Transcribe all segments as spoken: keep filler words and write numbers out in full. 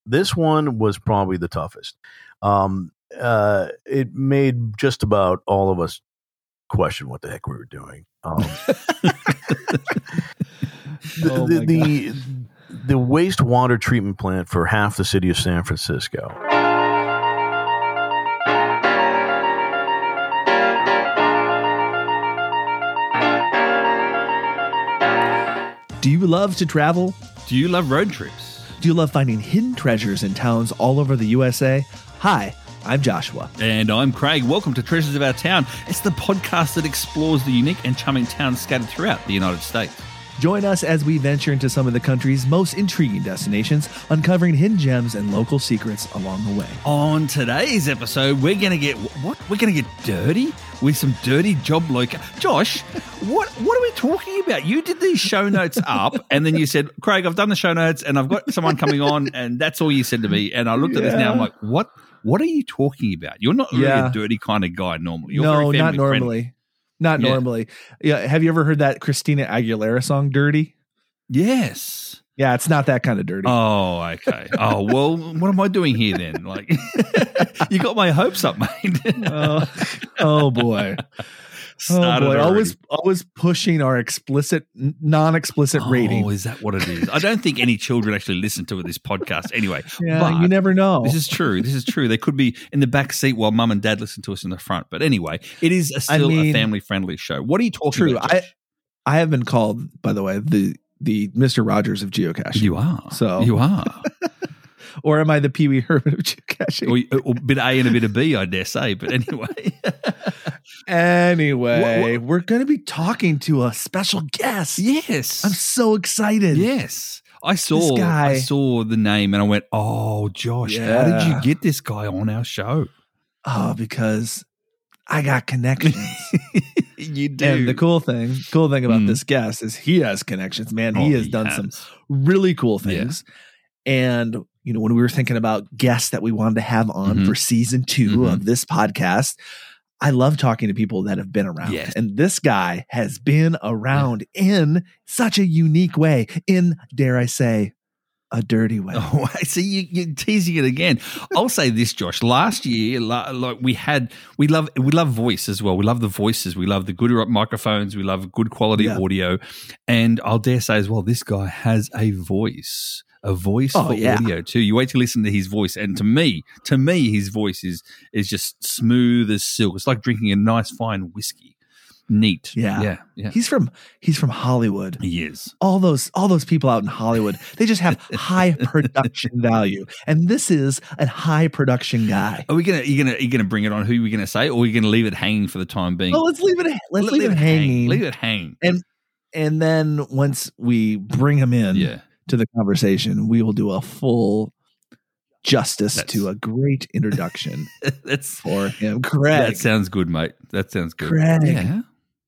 This one was probably the toughest. Um, uh, it made just about all of us question what the heck we were doing. Um, the, Oh the, my the, the wastewater treatment plant for half the city of San Francisco. Do you love to travel? Do you love road trips? Do you love finding hidden treasures in towns all over the U S A? Hi, I'm Joshua. And I'm Craig. Welcome to Treasures of Our Town. It's the podcast that explores the unique and charming towns scattered throughout the United States. Join us as we venture into some of the country's most intriguing destinations, uncovering hidden gems and local secrets along the way. On today's episode, we're going to get what? We're going to get dirty with some dirty job loca. Josh, what what are we talking about? You did these show notes up, and then you said, "Craig, I've done the show notes, and I've got someone coming on," and that's all you said to me. And I looked at this now, I'm like, "What? What are you talking about? You're not really Yeah. a dirty kind of guy normally. You're no, very not family normally. friendly." Not Yeah. normally. Yeah. Have you ever heard that Christina Aguilera song, Dirty? Yes. Yeah, it's not that kind of dirty. Oh, okay. Oh, well, what am I doing here then? Like, you got my hopes up, mate. oh, oh, boy. Oh Started boy, already. always always pushing our explicit, n- non-explicit Oh, rating. is that what it is? I don't think any children actually listen to this podcast anyway. Yeah, but you never know. This is true. This is true. They could be in the back seat while mum and dad listen to us in the front. But anyway, it is a, still mean, a family-friendly show. What are you talking True. about, I Josh? I have been called, by the way, the the Mister Rogers of geocaching. You are. So You are. or am I the Pee Wee Herman of geocaching? or, or a bit A and a bit of B, I dare say. But anyway. Anyway, What- what- we're going to be talking to a special guest. Yes. I'm so excited. Yes. I saw guy- I saw the name and I went, "Oh, Josh, how did you Yeah. get this guy on our show?" Oh, because I got connections. You do. And the cool thing, cool thing about Mm. this guest is he has connections, man. Oh, He has done some really cool things. And, you know, when we were thinking about guests that we wanted to have on Mhm. for season two Mhm. of this podcast, I love talking to people that have been around. Yes. And this guy has been around in such a unique way, in, dare I say, a dirty way. Oh, I see you, you're teasing it again. I'll say this, Josh. Last year, la- like we had, we love, we love voice as well. We love the voices. We love the good microphones. We love good quality Yeah. audio. And I'll dare say as well, this guy has a voice, a voice Oh, for yeah. audio too. You wait to listen to his voice, and to me, to me, his voice is is just smooth as silk. It's like drinking a nice fine whiskey. Neat. Yeah. yeah, yeah. He's from he's from Hollywood. He is. All those all those people out in Hollywood, they just have high production value. And this is a high production guy. Are we gonna? Are you gonna? Are you gonna bring it on? Who are we gonna say, or are you gonna leave it hanging for the time being? Well, let's leave it let's leave, it hanging. Leave it hanging. And and then once we bring him in Yeah. to the conversation, we will do a full justice That's- to a great introduction That's for him. Craig. that sounds good, mate. That sounds good. Craig. Yeah.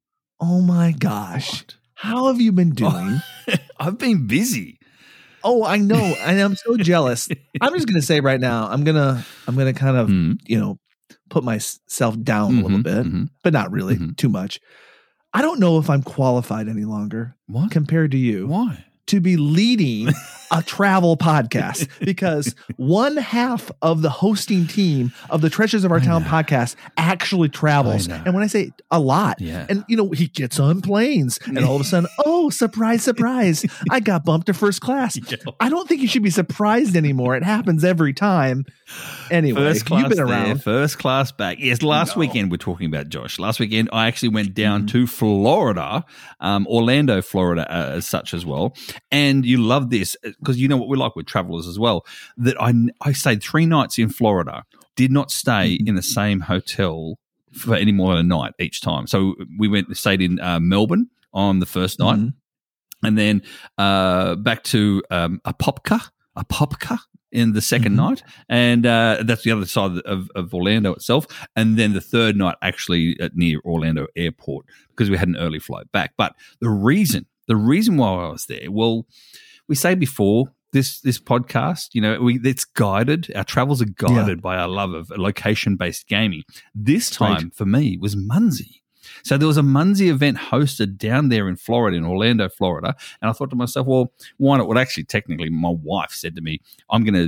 Oh my gosh. What? How have you been doing? I've been busy. Oh, I know. And I'm so jealous. I'm just gonna say right now, I'm gonna I'm gonna kind of, Mhm. you know, put myself down a little Mhm, bit, mhm. but not really Mhm. too much. I don't know if I'm qualified any longer What? compared to you Why? to be leading a travel podcast, because one half of the hosting team of the Treasures of Our I Town know. podcast actually travels. I know. And when I say a lot, Yeah. and you know, he gets on planes and all of a sudden, oh, surprise, surprise, I got bumped to first class. Yeah. I don't think you should be surprised anymore. It happens every time. Anyway, First class you've been there, around. first class back. Yes, last No. weekend we're talking about, Josh. Last weekend I actually went down Mhm. to Florida, um, Orlando, Florida, uh, as such as well. And you love this because you know what we're like with travelers as well. That I I stayed three nights in Florida, did not stay Mhm. in the same hotel for any more than a night each time. So we went stayed in uh, Melbourne on the first night, Mhm. and then uh, back to um, Apopka, Apopka in the 2nd Mhm. night, and uh, that's the other side of, of Orlando itself. And then the third night actually at near Orlando Airport because we had an early flight back. But the reason, the reason why I was there, well, we say before this this podcast, you know, we it's guided. Our travels are guided by our love of location based gaming. This time Right. for me was Munzie. So there was a Munzie event hosted down there in Florida, in Orlando, Florida. And I thought to myself, well, why not? Well, actually, technically, my wife said to me, I'm going to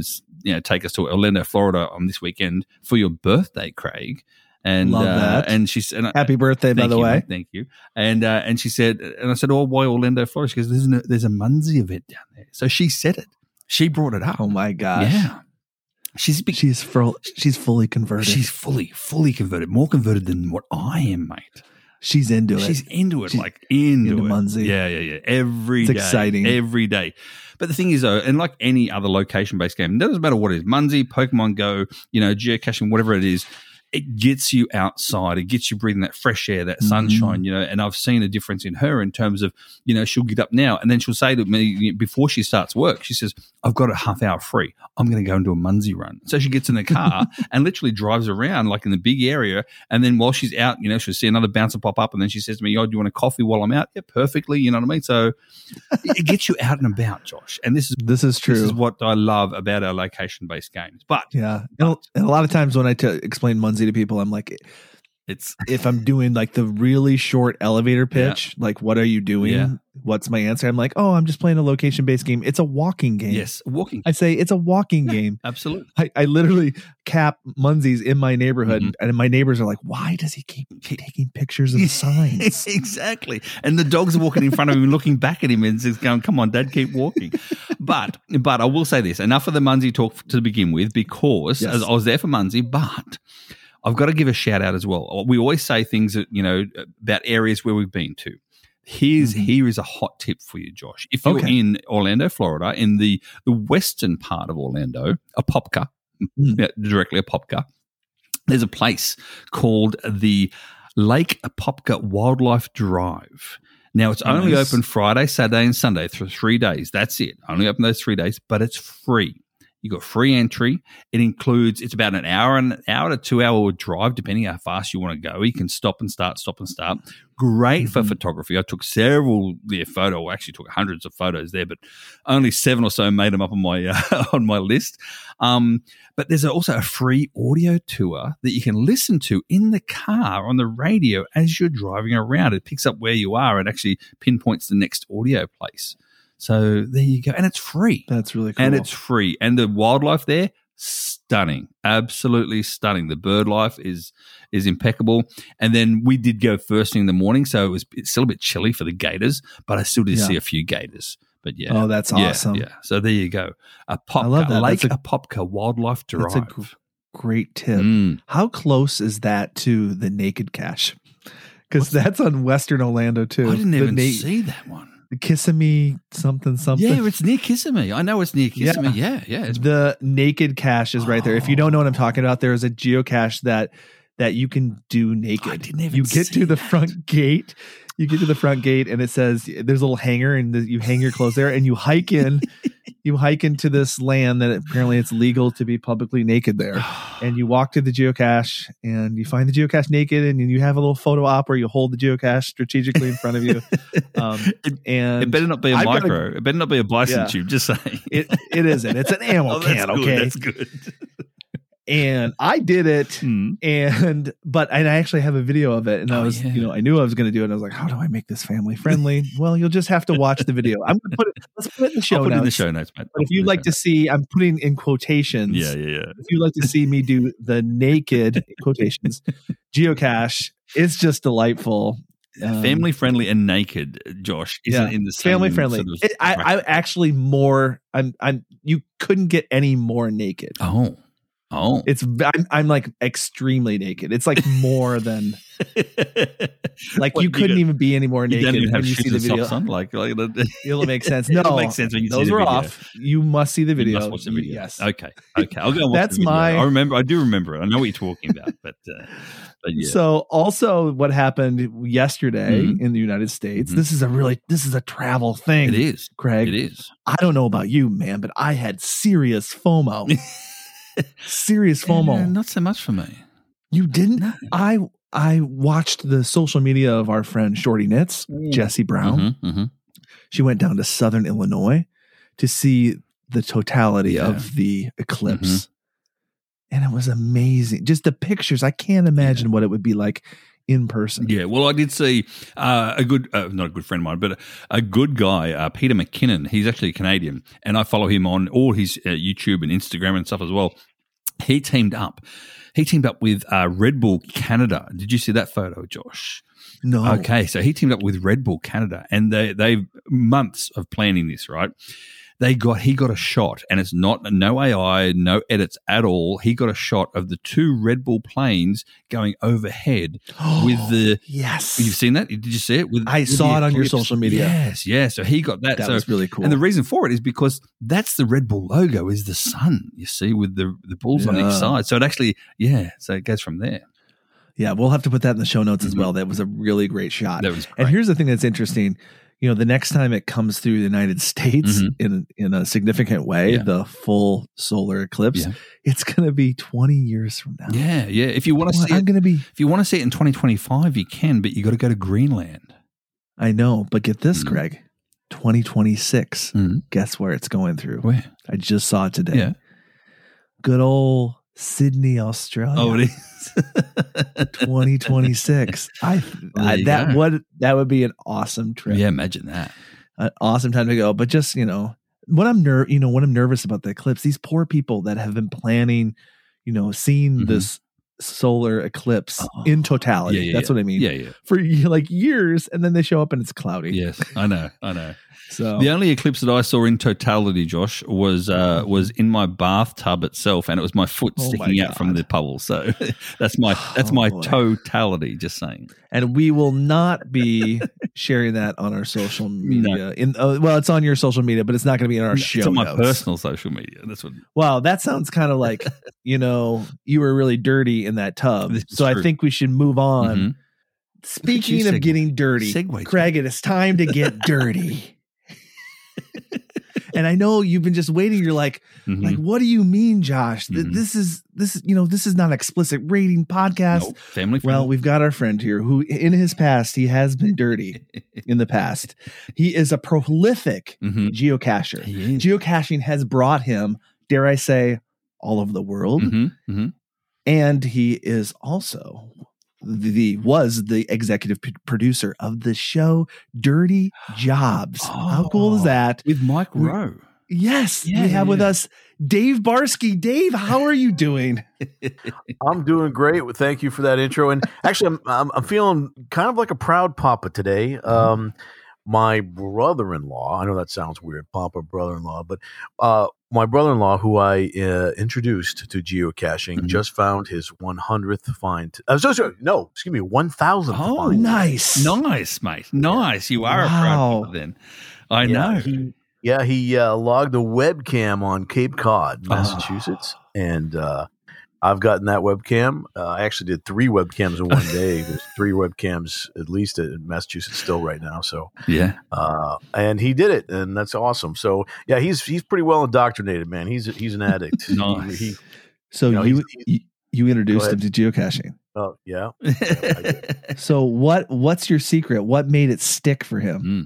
you know, take us to Orlando, Florida on this weekend for your birthday, Craig. And Love uh, that. and she said, Happy birthday, by thank the you, way. mate, thank you. And uh, and she said, and I said, oh, why Orlando, Florida? She goes, there's, no, there's a Munsey event down there. So she said it. She brought it up. Oh my gosh. Yeah. She's big, She's full, she's fully converted. she's fully, fully converted, more converted than what I am, mate. she's into it. She's into it, She's like into, into it. Munsey. Yeah, yeah, yeah. Every It's day, exciting. every day. But the thing is, though, and like any other location-based game, it doesn't matter what it is, Munsey, Pokemon Go, you know, geocaching, whatever it is, it gets you outside. It gets you breathing that fresh air, that sunshine, Mhm. you know. And I've seen a difference in her in terms of, you know, she'll get up now and then she'll say to me before she starts work, she says, I've got a half hour free. I'm going to go and do a Munsey run. So she gets in the car and literally drives around like in the big area. And then while she's out, you know, she'll see another bouncer pop up and then she says to me, oh, do you want a coffee while I'm out? Yeah, perfectly. You know what I mean? So it gets you out and about, Josh. And this is This is true. This is what I love about our location-based games. But yeah. And, a- and a lot of times when I t- explain Munsey to people, I'm like, it's if I'm doing like the really short elevator pitch, like, what are you doing? Yeah. What's my answer? I'm like, oh, I'm just playing a location based game. It's a walking game. yes, walking. I say it's a walking game. Absolutely. I, I literally cap Munsey's in my neighborhood, Mhm. and my neighbors are like, why does he keep taking pictures of the signs? Exactly. And the dogs are walking in front of him and looking back at him and just going, come on, Dad, keep walking. But but I will say this, enough of the Munsey talk to begin with, because Yes. as I was there for Munsey, but I've got to give a shout out as well. We always say things that, you know, about areas where we've been to. Here's Mhm. here is a hot tip for you, Josh. If you're Okay. in Orlando, Florida, in the, the western part of Orlando, Apopka, Mm. yeah, directly Apopka, there's a place called the Lake Apopka Wildlife Drive. Now, it's only Nice. open Friday, Saturday, and Sunday for three days. That's it. Only open those three days, but it's free. You got free entry. It includes, it's about an hour and an hour to two hour drive, depending how fast you want to go. You can stop and start, stop and start. Great for Mhm. photography. I took several yeah, photo. I actually took hundreds of photos there, but only seven or so made them up on my uh, on my list. Um, but there's also a free audio tour that you can listen to in the car on the radio as you're driving around. It picks up where you are and actually pinpoints the next audio place. So there you go. And it's free. That's really cool. And it's free. And the wildlife there, stunning. Absolutely stunning. The bird life is is impeccable. And then we did go first thing in the morning, so it was it's still a bit chilly for the gators, but I still did Yeah. see a few gators. But yeah. Oh, that's Yeah, awesome. Yeah. So there you go. Apopka, I love that. Lake That's a- Apopka Wildlife Drive. That's a gr- great tip. Mm. How close is that to the Naked Cache? Because that's on Western Orlando too. I didn't The even Na- see that one. the Kissimmee something something. Yeah, it's near Kissimmee. I know it's near Yeah. Kissimmee. Yeah, yeah. It's, The Naked Cache is right there. If you don't know what I'm talking about, there is a geocache that that you can do naked. I didn't even you get see to the that. front gate. You get to the front gate and it says there's a little hanger and the, you hang your clothes there and you hike in. You hike into this land that apparently it's legal to be publicly naked there. And you walk to the geocache and you find the geocache naked and you have a little photo op where you hold the geocache strategically in front of you. Um, it, and it better not be a I've got a- micro. It better not be a bison Yeah. tube. Just saying. it, it isn't. It's an ammo Oh, that's can, good, okay? That's good. And I did it. Mm. And but and I actually have a video of it, and I Oh, was, yeah. you know, I knew I was going to do it. And I was like, how do I make this family friendly? Well, you'll just have to watch the video. I'm going to put it. Let's put it in the show I'll put notes. it in the show notes, mate. But if you'd like to see, I'm putting in quotations. Yeah, yeah, yeah. If you'd like to see me do the naked quotations geocache, it's just delightful. Um, Family friendly and naked, Josh, isn't yeah, in the same family friendly. sort of It, I, I bracket. actually more. I'm. I'm. You couldn't get any more naked. Oh, oh. It's. I'm, I'm like extremely naked. It's like more than. Like What, you couldn't got- even be any more You naked don't even when have you shoes see the and video. socks on, like, like It'll make sense. No, It'll make sense when you see those the are video. off. You must see the video. You must watch the video. Yes. Okay. Okay. I'll go and watch That's the video. my- I remember. I do remember it. I know what you're talking about, but, uh, but yeah. So also what happened yesterday Mhm. in the United States, Mhm. this is a really, this is a travel thing. it is. Craig. It is. I don't know about you, man, but I had serious FOMO. serious FOMO. Uh, not so much for me. You didn't? No. I I watched the social media of our friend Shorty Knits, Jessie Brown. Mhm, mhm. She went down to Southern Illinois to see the totality Yeah. of the eclipse. And it was amazing. Just the pictures. I can't imagine what it would be like in person. Yeah, well, I did see uh, a good, uh, not a good friend of mine, but a, a good guy, uh, Peter McKinnon. He's actually a Canadian, and I follow him on all his uh, YouTube and Instagram and stuff as well. He teamed up. He teamed up with uh, Red Bull Canada. Did you see that photo, Josh? No. Okay, so he teamed up with Red Bull Canada, and they they've months of planning this, right? They got he got a shot, and it's not no A I, no edits at all. He got a shot of the two Red Bull planes going overhead with the. Yes, you've seen that? Did you see it? With, I with saw it on your Eclipse? social media. Yes, yeah. So he got that. That so, was really cool. And the reason for it is because that's the Red Bull logo is the sun. You see, with the the bulls on Yeah. each side. So it actually, yeah. So it goes from there. Yeah, we'll have to put that in the show notes as Mhm. well. That was a really great shot. That was great. And here's the thing that's interesting. You know, the next time it comes through the United States Mhm. in in a significant way, Yeah. the full solar eclipse, Yeah. it's going to be twenty years from now. Yeah, yeah. If you want to Well, see I'm it, going to be. if you want to see it in twenty twenty-five, you can, but you got to go to Greenland. I know, but get this, Mhm. Craig. twenty twenty-six. Mhm. Guess where it's going through? Where? I just saw it today. Yeah. Good old Sydney, Australia. Oh, it is. twenty twenty-six. I, There I you that go. would that would be an awesome trip. Yeah, imagine that. An awesome time to go. But just, you know, when I'm ner- you know, when I'm nervous about the eclipse, these poor people that have been planning, you know, seeing Mhm. this solar eclipse Oh. in totality. Yeah, yeah, That's yeah. what I mean. Yeah, yeah. For like years, and then they show up and it's cloudy. Yes, I know, I know. So The only eclipse that I saw in totality, Josh, was uh, was in my bathtub itself, and it was my foot Oh my sticking out from God. the puddle. So that's my that's Oh my boy. totality. Just saying. and we will not be sharing that on our social media. In uh, well, it's on your social media, but it's not going to be in our show It's on my notes. personal social media. That's what. Wow, that sounds kind of like, you know, you were really dirty in that tub. This is So I true. think we should move on. Mhm. Speaking you of segue- getting dirty, segue, Craig, it is time to get dirty. And I know you've been just waiting. You're like, Mhm. like, what do you mean, Josh? Th- Mhm. This is this is you know, this is not an explicit rating podcast. Nope. Family. Well, friendly. we've got our friend here who, in his past, he has been dirty in the past. He is a prolific Mhm. geocacher. He is. Geocaching has brought him, dare I say, all over the world. Mhm, mhm. And he is also the was the executive p- producer of the show Dirty Jobs. How cool is Oh, that? with Mike We- Rowe? Yes, Yeah, we have yeah, with yeah. us Dave Barsky. Dave, how are you doing? I'm doing great. Thank you for that intro. And actually, I'm, I'm I'm feeling kind of like a proud papa today. Um, my brother-in-law, I know that sounds weird, papa, brother-in-law, but uh, my brother-in-law, who I uh, introduced to geocaching, Mhm. just found his one hundredth find. Uh, so, so, no, excuse me, one thousandth Oh, find. Nice. Nice, mate. Nice. You are Wow. a proud papa then. I Yeah, know. He, yeah, he uh, logged a webcam on Cape Cod, Massachusetts, and uh, I've gotten that webcam. Uh, I actually did three webcams in one day. There's three webcams at least in Massachusetts still right now. So, Yeah. uh, and he did it, and that's awesome. So, yeah, he's he's pretty well indoctrinated, man. He's he's an addict. Nice. He, he, So You know, you he's- you, you introduced Go him to geocaching. oh yeah. So what what's your secret? What made it stick for him? Mm.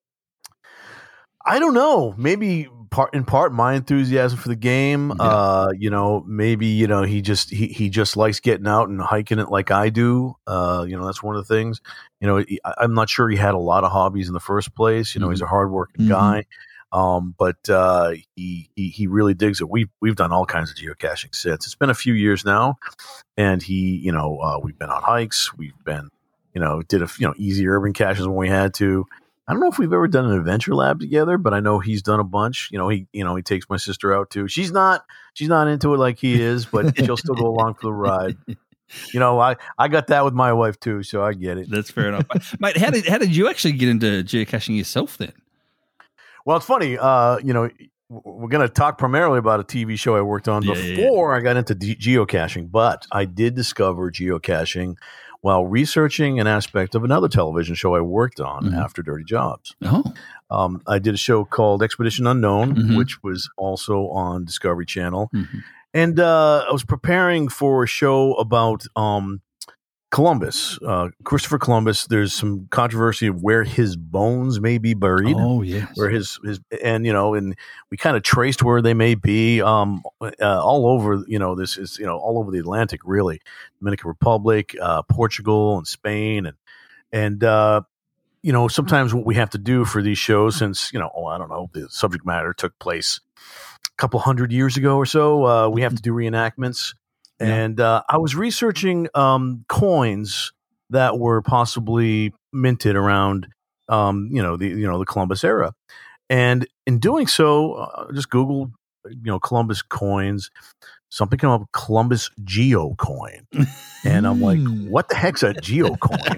I don't know. Maybe part in part my enthusiasm for the game. Yeah. Uh, you know, maybe you know he just he he just likes getting out and hiking it like I do. Uh, you know, that's one of the things. You know, he, I- I'm not sure he had a lot of hobbies in the first place. You know, he's a hardworking Mhm. guy. Um, but uh, he, he he really digs it. We've we've done all kinds of geocaching since. It's been a few years now, and he, you know, uh, we've been on hikes. We've been, you know, did a you know easy urban caches when we had to. I don't know if we've ever done an adventure lab together, but I know he's done a bunch. You know, he you know he takes my sister out too. She's not she's not into it like he is, but she'll still go along for the ride. You know, I, I got that with my wife too, so I get it. That's fair enough. Mate, how did how did you actually get into geocaching yourself then? Well, it's funny. Uh, you know, we're going to talk primarily about a T V show I worked on Yeah, yeah, before I got into de- geocaching, but I did discover geocaching while researching an aspect of another television show I worked on Mhm. after Dirty Jobs. Oh. Um, I did a show called Expedition Unknown, Mhm. which was also on Discovery Channel. Mhm. And uh, I was preparing for a show about um, Columbus, uh, Christopher Columbus. There's some controversy of where his bones may be buried. Oh, yes. Where his his and you know, and we kind of traced where they may be. Um, uh, all over, you know, this is you know all over the Atlantic, really. Dominican Republic, uh, Portugal, and Spain, and and uh, you know, sometimes what we have to do for these shows, since you know, oh, I don't know, the subject matter took place a couple hundred years ago or so, uh, we have to do reenactments. And uh, I was researching um, coins that were possibly minted around, um, you know, the you know the Columbus era, and in doing so, uh, just Googled, you know, Columbus coins. Something came up, Columbus Geo coin, and I'm like, "What the heck's a Geo coin?"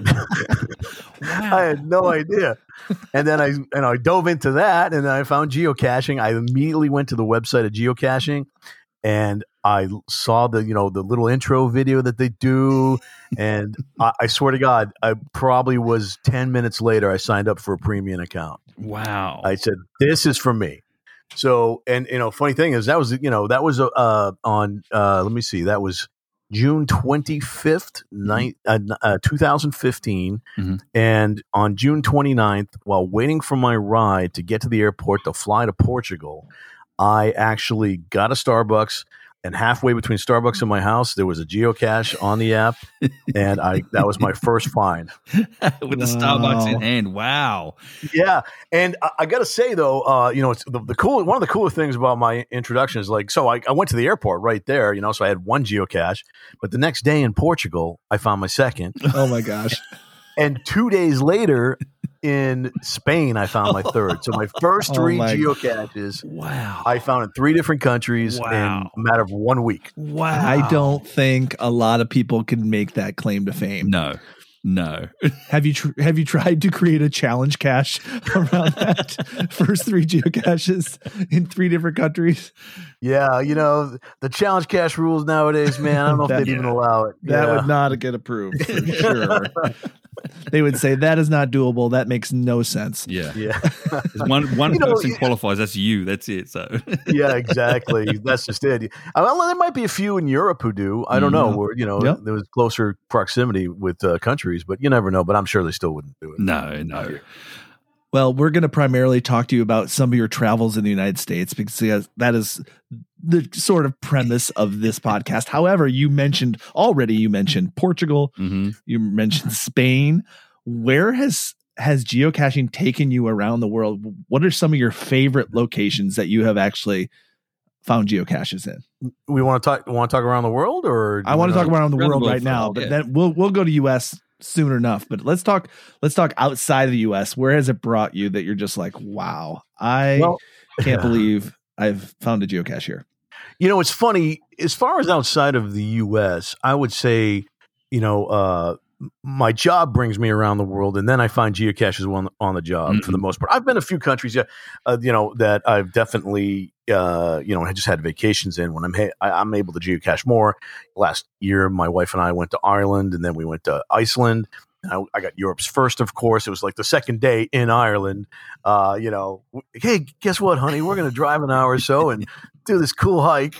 Wow. I had no idea. And then I and I dove into that, and then I found geocaching. I immediately went to the website of geocaching, and I saw the, you know, the little intro video that they do. And I, I swear to God, I probably was ten minutes later, I signed up for a premium account. Wow. I said, this is for me. So, and, you know, funny thing is that was, you know, that was uh, on, uh, let me see, that was June twenty-fifth, mm-hmm. uh, uh, twenty fifteen. Mm-hmm. And on June twenty-ninth, while waiting for my ride to get to the airport to fly to Portugal, I actually got a Starbucks, and halfway between Starbucks and my house, there was a geocache on the app, and I that was my first find. With the Wow. Starbucks in hand. Wow. Yeah, and I, I got to say though, uh, you know, it's the, the cool one of the cooler things about my introduction is like, so I, I went to the airport right there, you know, so I had one geocache, but the next day in Portugal, I found my second. Oh my gosh. And two days later in Spain, I found my third. So my first three Oh my- geocaches, Wow. I found in three different countries Wow. in a matter of one week. Wow. I don't think a lot of people can make that claim to fame. No. No. Have you tr- have you tried to create a challenge cache around that first three geocaches in three different countries? Yeah, you know, the challenge cache rules nowadays, man, I don't know if That- they'd even allow it. That Yeah. would not get approved for sure. They would say that is not doable. That makes no sense. Yeah. Yeah. There's one one You know, person yeah. qualifies. That's you. That's it. So Yeah, exactly. That's just it. I mean, there might be a few in Europe who do. I don't know. Mhm. Where, you know, Yep. there was closer proximity with uh, countries, but you never know. But I'm sure they still wouldn't do it. no, no. Well, we're going to primarily talk to you about some of your travels in the United States because yes, that is the sort of premise of this podcast. However, you mentioned already, you mentioned Portugal, Mm-hmm. you mentioned Spain. Where has has geocaching taken you around the world? What are some of your favorite locations that you have actually found geocaches in? We want to talk. Want to talk around the world, or do I you want to talk wanna- around the Around the world world right for now, all, but yeah. then we'll we'll go to U S soon enough. But let's talk let's talk outside of the U S. Where has it brought you that you're just like, wow, I Well, can't believe I've found a geocache here. You know, it's funny. As far as outside of the U S, I would say, you know, uh, my job brings me around the world, and then I find geocaches on, on the job Mm-hmm. for the most part. I've been a few countries, yeah, uh, you know, that I've definitely, uh, you know, I just had vacations in when I'm ha- I, I'm able to geocache more. Last year, my wife and I went to Ireland, and then we went to Iceland. I, I got Europe's first, of course. It was like the second day in Ireland. Uh, you know, hey, guess what, honey? We're going to drive an hour or so and do this cool hike.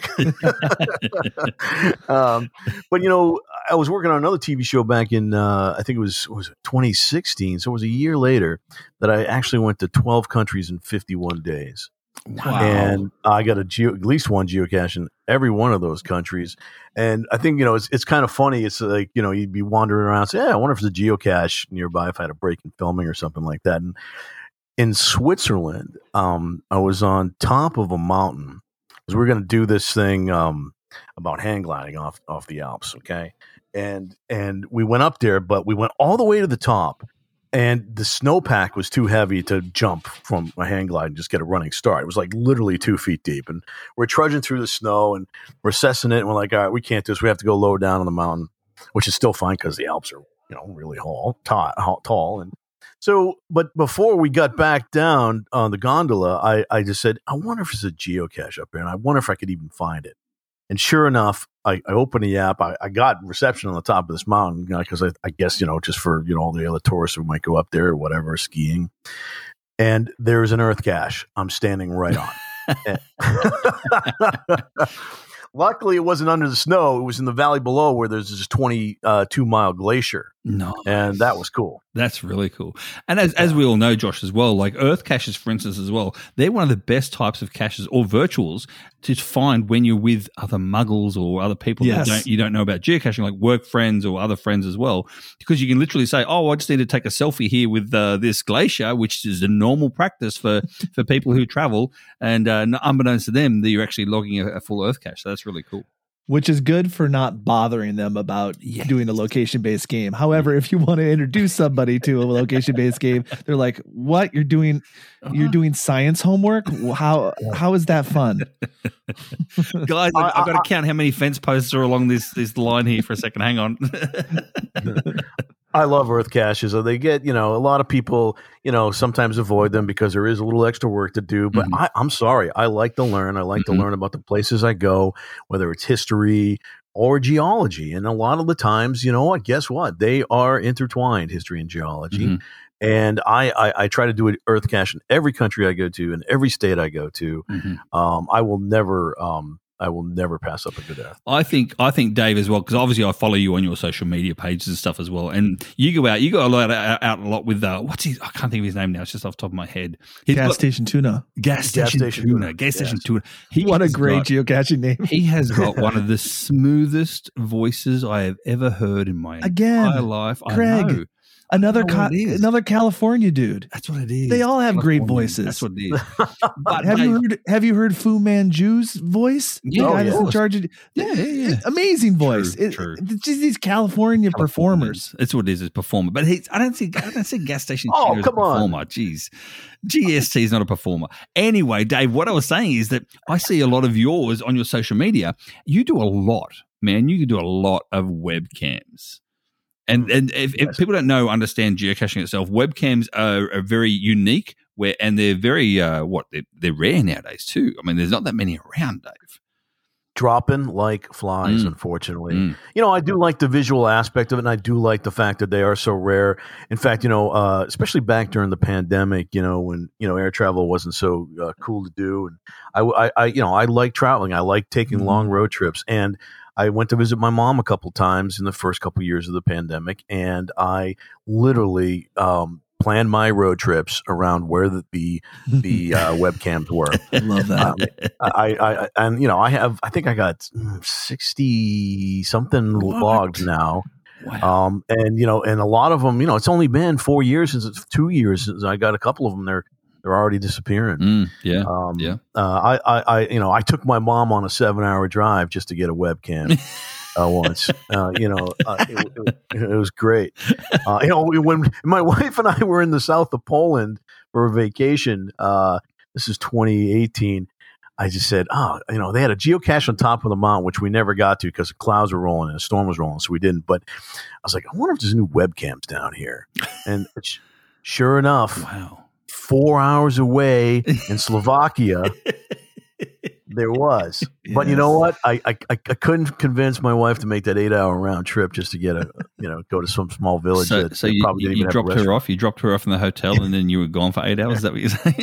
um, but you know, I was working on another T V show back in, uh, I think it was was it twenty sixteen. So it was a year later that I actually went to twelve countries in fifty-one days. Wow. And I got a geo, at least one geocache in every one of those countries. And I think, you know, it's it's kind of funny. It's like, you know, you'd be wandering around and say, yeah, I wonder if there's a geocache nearby, if I had a break in filming or something like that. And in Switzerland, um, I was on top of a mountain because we we're going to do this thing um, about hang gliding off, off the Alps. Okay. And, and we went up there, but we went all the way to the top. And the snowpack was too heavy to jump from a hang glide and just get a running start. It was like literally two feet deep. And we're trudging through the snow and we're assessing it. And we're like, all right, we can't do this. We have to go lower down on the mountain, which is still fine because the Alps are, you know, really tall, tall, tall. And so, but before we got back down on the gondola, I, I just said, I wonder if there's a geocache up there. And I wonder if I could even find it. And sure enough, I, I opened the app. I, I got reception on the top of this mountain because you know, I, I guess, you know, just for, you know, all the other tourists who might go up there or whatever, skiing. And there's an earth cache I'm standing right on. luckily, it wasn't under the snow. It was in the valley below where there's this twenty-two mile glacier. No, and that was cool. That's really cool. And as, as we all know, Josh, as well, like Earth caches, for instance, as well, they're one of the best types of caches or virtuals to find when you're with other muggles or other people Yes. that don't, you don't know about geocaching, like work friends or other friends as well, because you can literally say, oh, I just need to take a selfie here with uh, this glacier, which is a normal practice for, for people who travel. And uh, unbeknownst to them, that you're actually logging a, a full Earth cache. So that's really cool. Which is good for not bothering them about Yes. doing a location-based game. However, if you want to introduce somebody to a location-based game, they're like, "What? You're doing you're Uh-huh. doing science homework? How how is that fun?" Guys, I, I've got to count how many fence posts are along this this line here for a second. Hang on. I love Earth caches. So they get, you know, a lot of people, you know, sometimes avoid them because there is a little extra work to do. But Mhm. I, I'm sorry. I like to learn. I like Mhm. to learn about the places I go, whether it's history or geology. And a lot of the times, you know what? Guess what? They are intertwined, history and geology. Mhm. And I, I, I try to do an Earth cache in every country I go to, in every state I go to. Mhm. Um, I will never, um, I will never pass up a good Earth. I think I think Dave as well, because obviously I follow you on your social media pages and stuff as well, and you go out you go a lot out, out a lot with uh, what's his I can't think of his name now, it's just off the top of my head. He's Gas got- station tuna. gas station, Gas station tuna, tuna. gas station Yes. tuna. He What a has great got- geocaching name. He has got one of the smoothest voices I have ever heard in my Again, entire life. Craig. I know. Another know co- what it is. another California dude. That's what it is. They all have great California. voices. That's what it is. But Have you Dave- heard have you heard Fu Manchu's voice? The Yeah, guy oh, that's yeah. in charge of Yeah, yeah, yeah. It's amazing voice. True, It- true. It's just these California performers. That's what it is, is performer. But he's I don't think I don't think gas station Oh, Tuna is a come on. performer. Jeez. G S T is not a performer. Anyway, Dave, what I was saying is that I see a lot of yours on your social media. You do a lot, man. You do a lot of webcams. And and if, if Yes. people don't know, understand geocaching itself, webcams are, are very unique where and they're very uh, what they're, they're rare nowadays too. I mean, there's not that many around, Dave. Dropping like flies, Mm. unfortunately. Mm. You know, I do like the visual aspect of it, and I do like the fact that they are so rare. In fact, you know, uh, especially back during the pandemic, you know, when you know air travel wasn't so uh, cool to do, and I, I, I, you know, I like traveling. I like taking Mhm. long road trips, and I went to visit my mom a couple times in the first couple years of the pandemic, and I literally um, planned my road trips around where the the, the uh, webcams were. I love that. Um, I, I, I, and you know, I have, I think I got sixty something What? logs now. Wow. Um, and you know, and a lot of them, you know, it's only been four years since it's two years since I got a couple of them. They're, they're already disappearing. Mm, yeah. Um, yeah. Uh, I, I, I, you know, I took my mom on a seven hour drive just to get a webcam. Uh, once, uh, you know, uh, it, it, it was great. Uh, you know, when my wife and I were in the south of Poland for a vacation, uh, this is twenty eighteen. I just said, oh, you know, they had a geocache on top of the mountain, which we never got to because the clouds were rolling and a storm was rolling, so we didn't. But I was like, I wonder if there's new webcams down here. And it's, sure enough, Wow. four hours away in Slovakia, there was. But you know what? I, I I couldn't convince my wife to make that eight hour round trip just to get a you know go to some small village. So, that so that you, probably you, didn't you even dropped have a her off. You dropped her off in the hotel, and then you were gone for eight hours. Is that what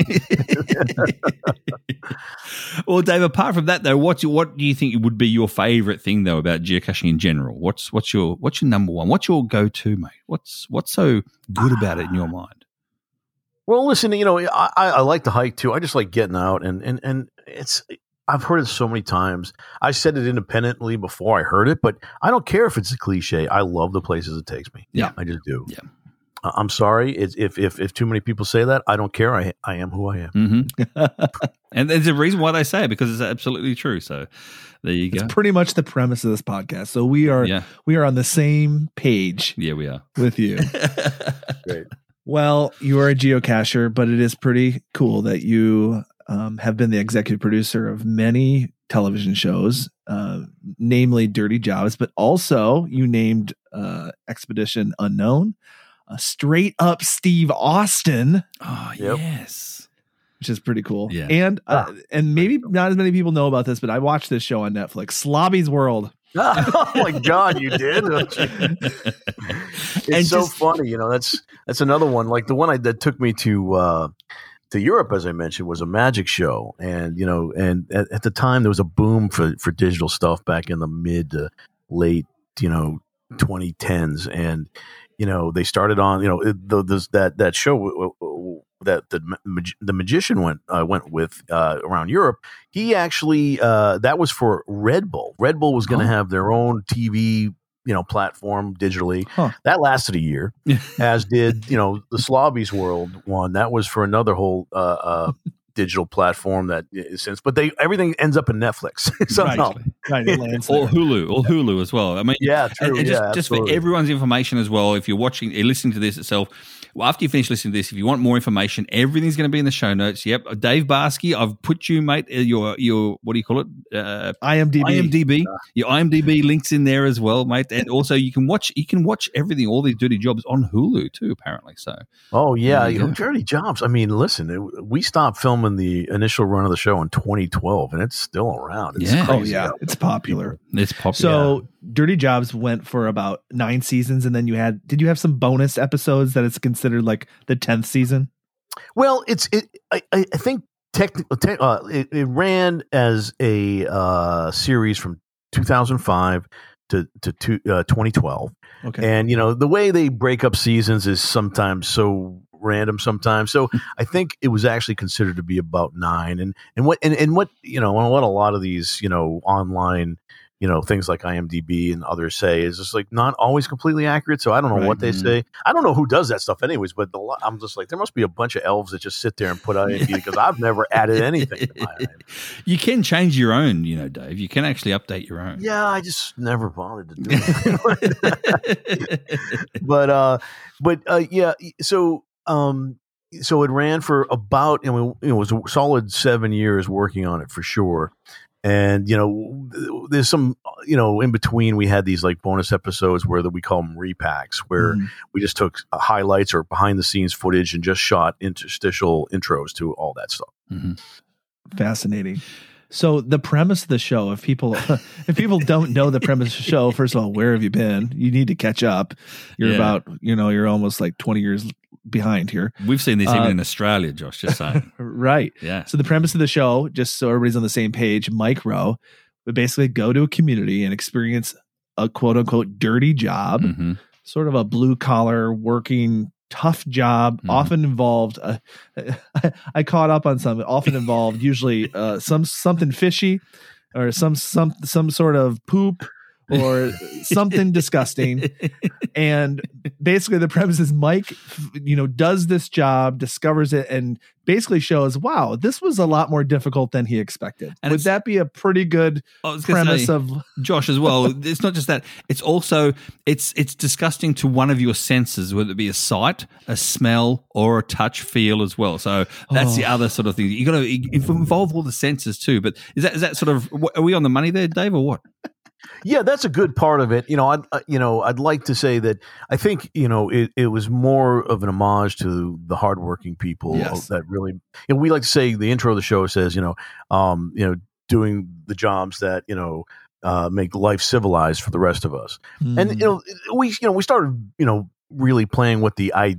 you're saying? Well, Dave. Apart from that, though, what's your, what do you think would be your favorite thing though about geocaching in general? What's what's your what's your number one? What's your go to, mate? What's what's so good about it in your mind? Well, listen, you know, I, I like to hike too. I just like getting out, and and and it's. I've heard it so many times. I said it independently before I heard it, but I don't care if it's a cliche. I love the places it takes me. Yeah. I just do. Yeah. Uh, I'm sorry it's, if if if too many people say that. I don't care. I I am who I am. Mm-hmm. And there's a reason why they say it because it's absolutely true. So there you go. It's pretty much the premise of this podcast. So we are Yeah, we are on the same page yeah, we are. with you. Great. Well, you are a geocacher, but it is pretty cool that you um, have been the executive producer of many television shows, uh, namely Dirty Jobs, but also you named uh, Expedition Unknown, uh, straight up Steve Austin, Oh Yep. yes. which is pretty cool. Yeah. And uh, and maybe not as many people know about this, but I watched this show on Netflix, Slobby's World. Oh my God, you did! It's And so just- funny, you know. That's that's another one, like the one I, that took me to uh, to Europe, as I mentioned, was a magic show. And, you know, and at, at the time there was a boom for, for digital stuff back in the mid to late, you know, twenty tens. And, you know, they started on, you know, it, the, this, that, that show that the, the magician went, uh, went with uh, around Europe. He actually, uh, that was for Red Bull. Red Bull was going to oh. have their own T V, you know, platform digitally. Huh. That lasted a year, as did, you know, the Slobby's World one. That was for another whole uh, uh, digital platform that since, but they everything ends up in Netflix somehow. Right, right. Or Hulu, or Hulu as well. I mean, yeah, true. And, and yeah, just, just for everyone's information as well, if you're watching, listening to this itself, well, after you finish listening to this, if you want more information, everything's going to be in the show notes. Yep, Dave Barsky, I've put you, mate. Your your what do you call it? Uh, IMDb. IMDb. Yeah. Your IMDb links in there as well, mate. And also, you can watch you can watch everything, all these dirty jobs on Hulu too, apparently. So, oh yeah, you know, dirty jobs. I mean, listen, it, we stopped filming the initial run of the show in twenty twelve, and it's still around. It's yeah, crazy. Oh yeah, it's popular. It's popular. So, yeah. Dirty Jobs went for about nine seasons, and then you had. Did you have some bonus episodes that it's considered like the tenth season? Well, it's it. I, I think technically te- uh, it, it ran as a uh, series from two thousand five to to two, uh, twenty twelve. Okay, and you know the way they break up seasons is sometimes so random sometimes. So I think it was actually considered to be about nine. And and what and, and what you know what a lot of these you know online you know things like IMDb and others say is just like not always completely accurate. So I don't know right. what they mm-hmm. say. I don't know who does that stuff anyways. But the, I'm just like there must be a bunch of elves that just sit there and put IMDb because I've never added anything to my IMDb. You can change your own, you know, Dave. You can actually update your own. Yeah, I just never bothered to do it. but uh, but uh, yeah, so. Um, so it ran for about, I mean, it was a solid seven years working on it for sure. And, you know, there's some, you know, in between we had these like bonus episodes where that we call them repacks, where mm-hmm. we just took highlights or behind the scenes footage and just shot interstitial intros to all that stuff. Mm-hmm. Fascinating. So the premise of the show, if people if people don't know the premise of the show, first of all, where have you been? You need to catch up. You're yeah. about, you know, you're almost like twenty years behind here. We've seen this uh, even in Australia, Josh, just saying. Right. Yeah. So the premise of the show, just so everybody's on the same page, Mike Rowe would basically go to a community and experience a quote unquote dirty job, mm-hmm. sort of a blue collar working tough job, mm. often involved. Uh, I, I caught up on some. Often involved, usually uh, some something fishy, or some some some sort of poop, or something disgusting. And basically, the premise is Mike, you know, does this job, discovers it, and basically shows, wow, this was a lot more difficult than he expected. And would that be a pretty good premise say, of Josh as well? It's not just that; it's also it's it's disgusting to one of your senses, whether it be a sight, a smell, or a touch, feel as well. So that's oh. the other sort of thing. You got to involve all the senses too. But is that is that sort of are we on the money there, Dave, or what? Yeah, that's a good part of it. You know, I'd uh, you know I'd like to say that I think you know it, it was more of an homage to the hardworking people yes. that really. And we like to say the intro of the show says you know um, you know doing the jobs that you know uh, make life civilized for the rest of us. Mm. And you know we you know we started you know really playing with the I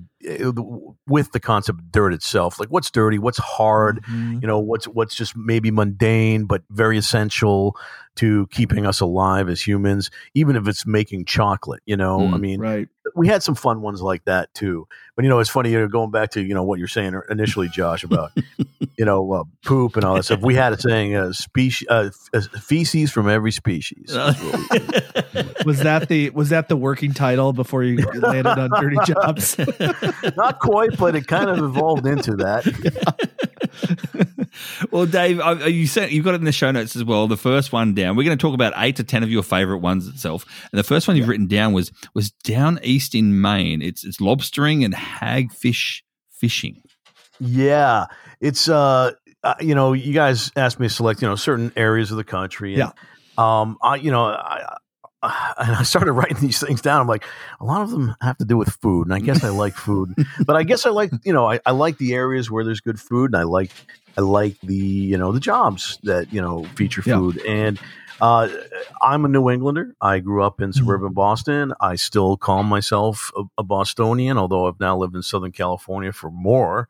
with the concept of dirt itself. Like what's dirty, what's hard, mm-hmm. you know, what's what's just maybe mundane but very essential to keeping us alive as humans, even if it's making chocolate, you know. Mm, I mean, right. we had some fun ones like that too. But you know, it's funny, you're going back to, you know, what you're saying initially, Josh, about, you know, uh, poop and all that stuff. We had a saying, uh, species, uh, feces from every species. Was that the was that the working title before you landed on Dirty Jobs? Not quite, but it kind of evolved into that. Well, Dave, you said you've got it in the show notes as well. The first one down. We're going to talk about eight to ten of your favorite ones itself. And the first one you've yeah. written down was was down east in Maine. It's it's lobstering and hagfish fishing. Yeah, it's uh, uh, you know, you guys asked me to select you know certain areas of the country. And, yeah. Um, I you know I. And I started writing these things down. I'm like, a lot of them have to do with food, and I guess I like food. But I guess I like, you know, I, I like the areas where there's good food, and I like, I like the, you know, the jobs that you know feature food. Yeah. And uh, I'm a New Englander. I grew up in suburban mm-hmm. Boston. I still call myself a, a Bostonian, although I've now lived in Southern California for more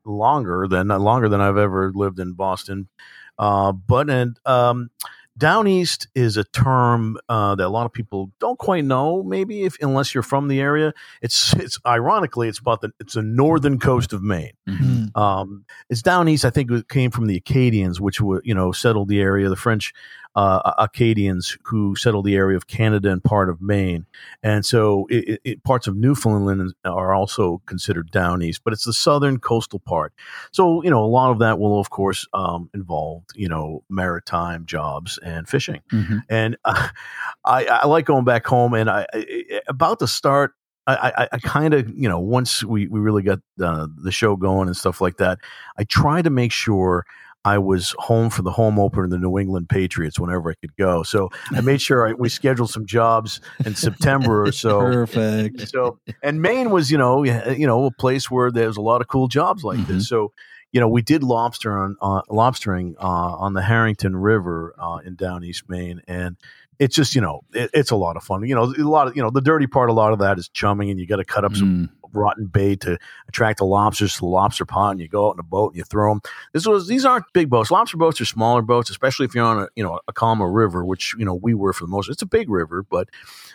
longer than longer than I've ever lived in Boston. Uh, but and um, down east is a term uh, that a lot of people don't quite know. Maybe if unless you're from the area, it's it's ironically it's about the it's the northern coast of Maine. Mhm. Um, it's down east. I think it came from the Acadians, which were you know settled the area. The French uh, Acadians who settled the area of Canada and part of Maine, and so it, it, parts of Newfoundland are also considered down east. But it's the southern coastal part. So you know a lot of that will of course um, involve you know maritime jobs and fishing. Mhm. And uh, I, I like going back home. And I, I about to start. I, I, I kind of, you know, once we, we really got uh, the show going and stuff like that, I tried to make sure I was home for the home opener of the New England Patriots whenever I could go. So I made sure I, we scheduled some jobs in September or so. Perfect. So, and Maine was, you know, you know, a place where there's a lot of cool jobs like Mhm. this. So, you know, we did lobster on uh, lobstering uh, on the Harrington River uh, in down East Maine, and it's just, you know, it, it's a lot of fun. You know, a lot of, you know, the dirty part, a lot of that is chumming, and you got to cut up some Mm. rotten bait to attract the lobsters to the lobster pond. And you go out in a boat and you throw them. This was, these aren't big boats. Lobster boats are smaller boats, especially if you're on a, you know, a calmer river, which, you know, we were for the most, it's a big river, but,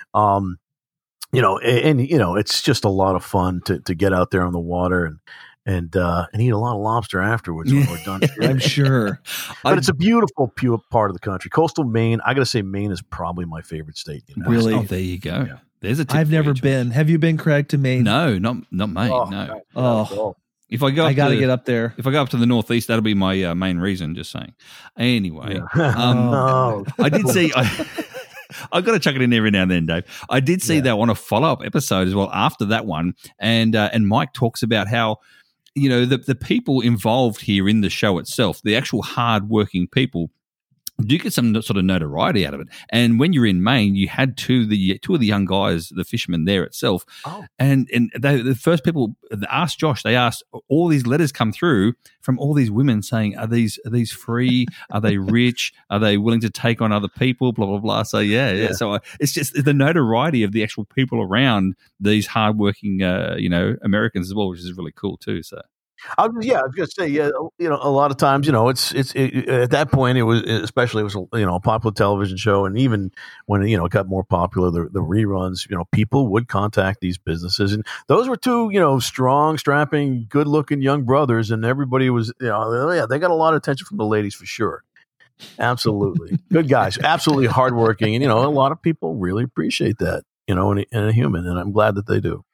um, you know, and, and, you know, it's just a lot of fun to, to get out there on the water and, and, uh, and eat a lot of lobster afterwards when we're done. I'm sure. But I- it's a beautiful, pure part of the country. Coastal Maine, I got to say, Maine is probably my favorite state. in the United Really? Oh, there you go. Yeah. There's a tip I've for you, never Josh. been. Have you been, Craig, to Maine? No, not not Maine. Oh, no. God, Oh. If I go, up I got to to, get up there. If I go up to the northeast, that'll be my uh, main reason. Just saying. Anyway, Yeah. um, no. I did see. I, I've got to chuck it in every now and then, Dave. I did see Yeah. that on a follow up episode as well after that one, and uh, and Mike talks about how you know the the people involved here in the show itself, the actual hard working people, do get some sort of notoriety out of it. And when you're in Maine, you had two the two of the young guys, the fishermen there itself, Oh. and and they, the first people they asked Josh, they asked all these letters come through from all these women saying, "Are these are these free? Are they rich? Are they willing to take on other people?" Blah blah blah. So yeah, yeah. Yeah. So uh, it's just the notoriety of the actual people around these hardworking, uh, you know, Americans as well, which is really cool too. So. I was, yeah, I was gonna say, yeah, you know, a lot of times, you know, it's it's it, at that point, it was especially it was you know a popular television show, and even when you know it got more popular, the, the reruns, you know, people would contact these businesses, and those were two, you know, strong, strapping, good-looking young brothers, and everybody was, you know, yeah, they got a lot of attention from the ladies for sure. Absolutely, good guys, absolutely hardworking, and you know, a lot of people really appreciate that, you know, in a, in a human, and I'm glad that they do.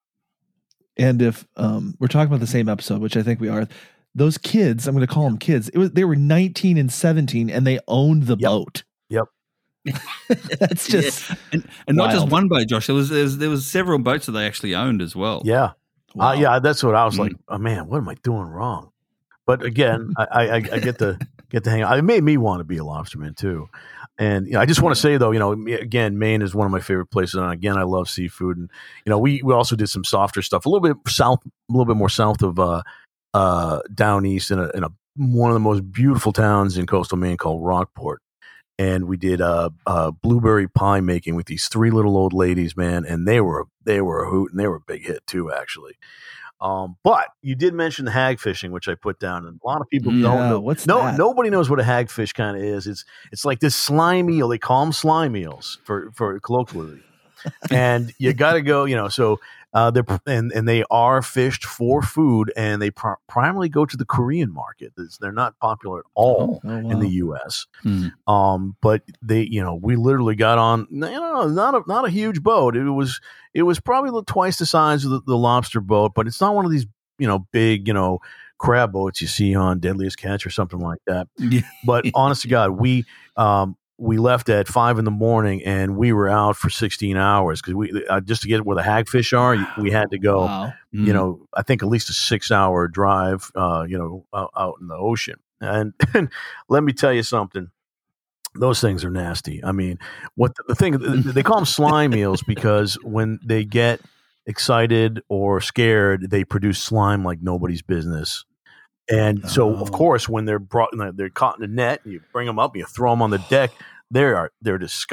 And if um, we're talking about the same episode, which I think we are, those kids, I'm going to call them kids. It was they were nineteen and seventeen, and they owned the Yep. boat. Yep. That's just Yeah. and, and not just wild. one boat, Josh. There was, there was there was several boats that they actually owned as well. Yeah. wow. Uh, yeah, that's what I was Mm. like. Oh man, what am I doing wrong? But again, I, I, I get to get to hang out. It made me want to be a lobsterman too. And you know, I just want to say though, you know, again, Maine is one of my favorite places, and again, I love seafood. And you know, we we also did some softer stuff, a little bit south, a little bit more south of uh, uh, down east in a, in a one of the most beautiful towns in coastal Maine called Rockport. And we did uh, uh, blueberry pie making with these three little old ladies, man, and they were they were a hoot, and they were a big hit too, actually. Um, but you did mention the hag fishing, which I put down, and a lot of people Yeah, don't know. what's no, that? nobody knows what a hagfish kind of is. It's it's like this slime eel. They call them slime eels for for colloquially, and you got to go. You know, so uh, they're and and they are fished for food, and they pr- primarily go to the Korean market. It's, they're not popular at all Oh, wow. in the U S. Hmm. Um, but they, you know, we literally got on, you know, not a not a huge boat. It was it was probably twice the size of the, the lobster boat, but it's not one of these, you know, big, you know, crab boats you see on Deadliest Catch or something like that. Yeah. But honest to God, we um we left at five in the morning and we were out for sixteen hours because we uh, just to get where the hagfish are, we had to go. Wow. Mm. You know, I think at least a six hour drive, uh, you know, out, out in the ocean. And, and let me tell you something. Those things are nasty. I mean, what the, the thing, they call them slime eels because when they get excited or scared, they produce slime like nobody's business. And so, of Oh. course, when they're brought, they're caught in a net, you bring them up, you throw them on the deck. They are, they're disgusting.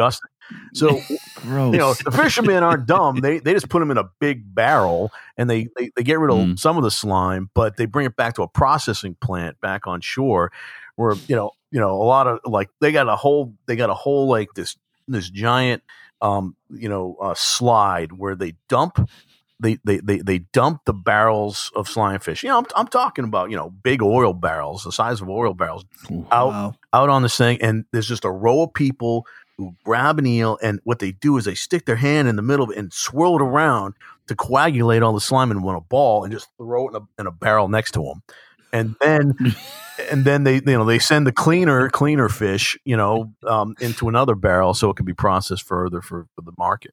So, Gross. you know, the fishermen aren't dumb. They they just put them in a big barrel and they, they, they get rid of Mm. some of the slime, but they bring it back to a processing plant back on shore where, you know, you know, a lot of like they got a whole they got a whole like this this giant um, you know, uh, slide where they dump They, they they they dump the barrels of slime fish. You know, I'm, I'm talking about, you know, big oil barrels, the size of oil barrels, out Wow. out on this thing, and there's just a row of people who grab an eel, and what they do is they stick their hand in the middle of it and swirl it around to coagulate all the slime in one ball, and just throw it in a, in a barrel next to them, and then and then they you know they send the cleaner cleaner fish you know um, into another barrel so it can be processed further for, for the market.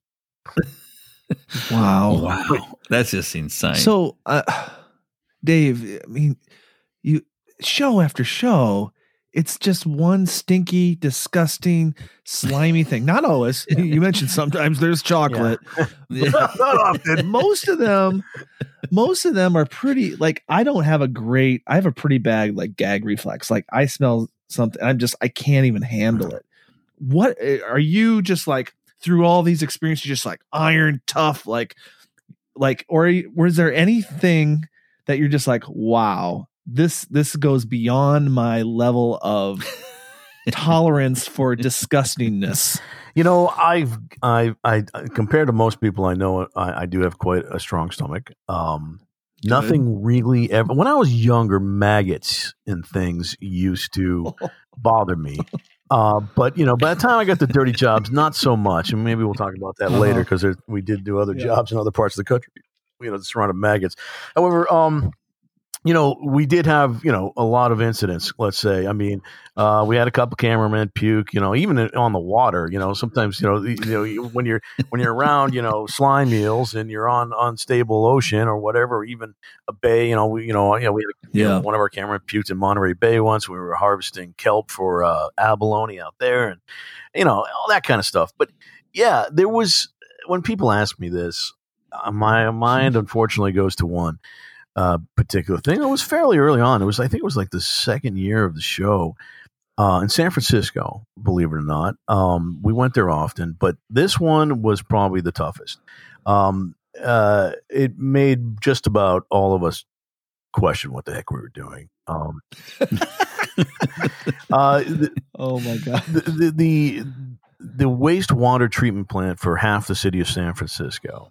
Wow. Wow. That's just insane. So, uh, Dave, I mean, you show after show, it's just one stinky, disgusting, slimy thing. Not always. You mentioned sometimes there's chocolate. Not often. Most of them, most of them are pretty. Like, I don't have a great. I have a pretty bad like gag reflex. Like, I smell something, I'm just I can't even handle it. What are you just like? Through all these experiences, just like iron tough, like, like, or was there anything that you're just like, wow, this, this goes beyond my level of tolerance for disgustingness? You know, I've, I, I, compared to most people I know, I, I do have quite a strong stomach. Um, nothing really ever, when I was younger, maggots and things used to bother me. Uh, but, you know, by the time I got the dirty jobs, not so much. And maybe we'll talk about that Uh-huh. later because we did do other Yeah. jobs in other parts of the country, you know, surrounded maggots. However, um, you know, we did have, you know, a lot of incidents, let's say. I mean, uh, we had a couple cameramen puke, you know, even on the water, you know, sometimes, you know, you know, you- when you're, when you're around, you know, slime eels and you're on unstable ocean or whatever, or even a bay, you know, we, you know, you know, we had, you Yeah. know, one of our cameramen puked in Monterey Bay once. We were harvesting kelp for, uh, abalone out there and, you know, all that kind of stuff. But yeah, there was, when people ask me this, uh, my mind unfortunately goes to one uh, particular thing. It was fairly early on. It was, I think it was like the second year of the show uh, in San Francisco, believe it or not. Um, we went there often, but this one was probably the toughest. Um, uh, it made just about all of us question what the heck we were doing. Um, uh, the, Oh my God. the, the, the, the wastewater treatment plant for half the city of San Francisco.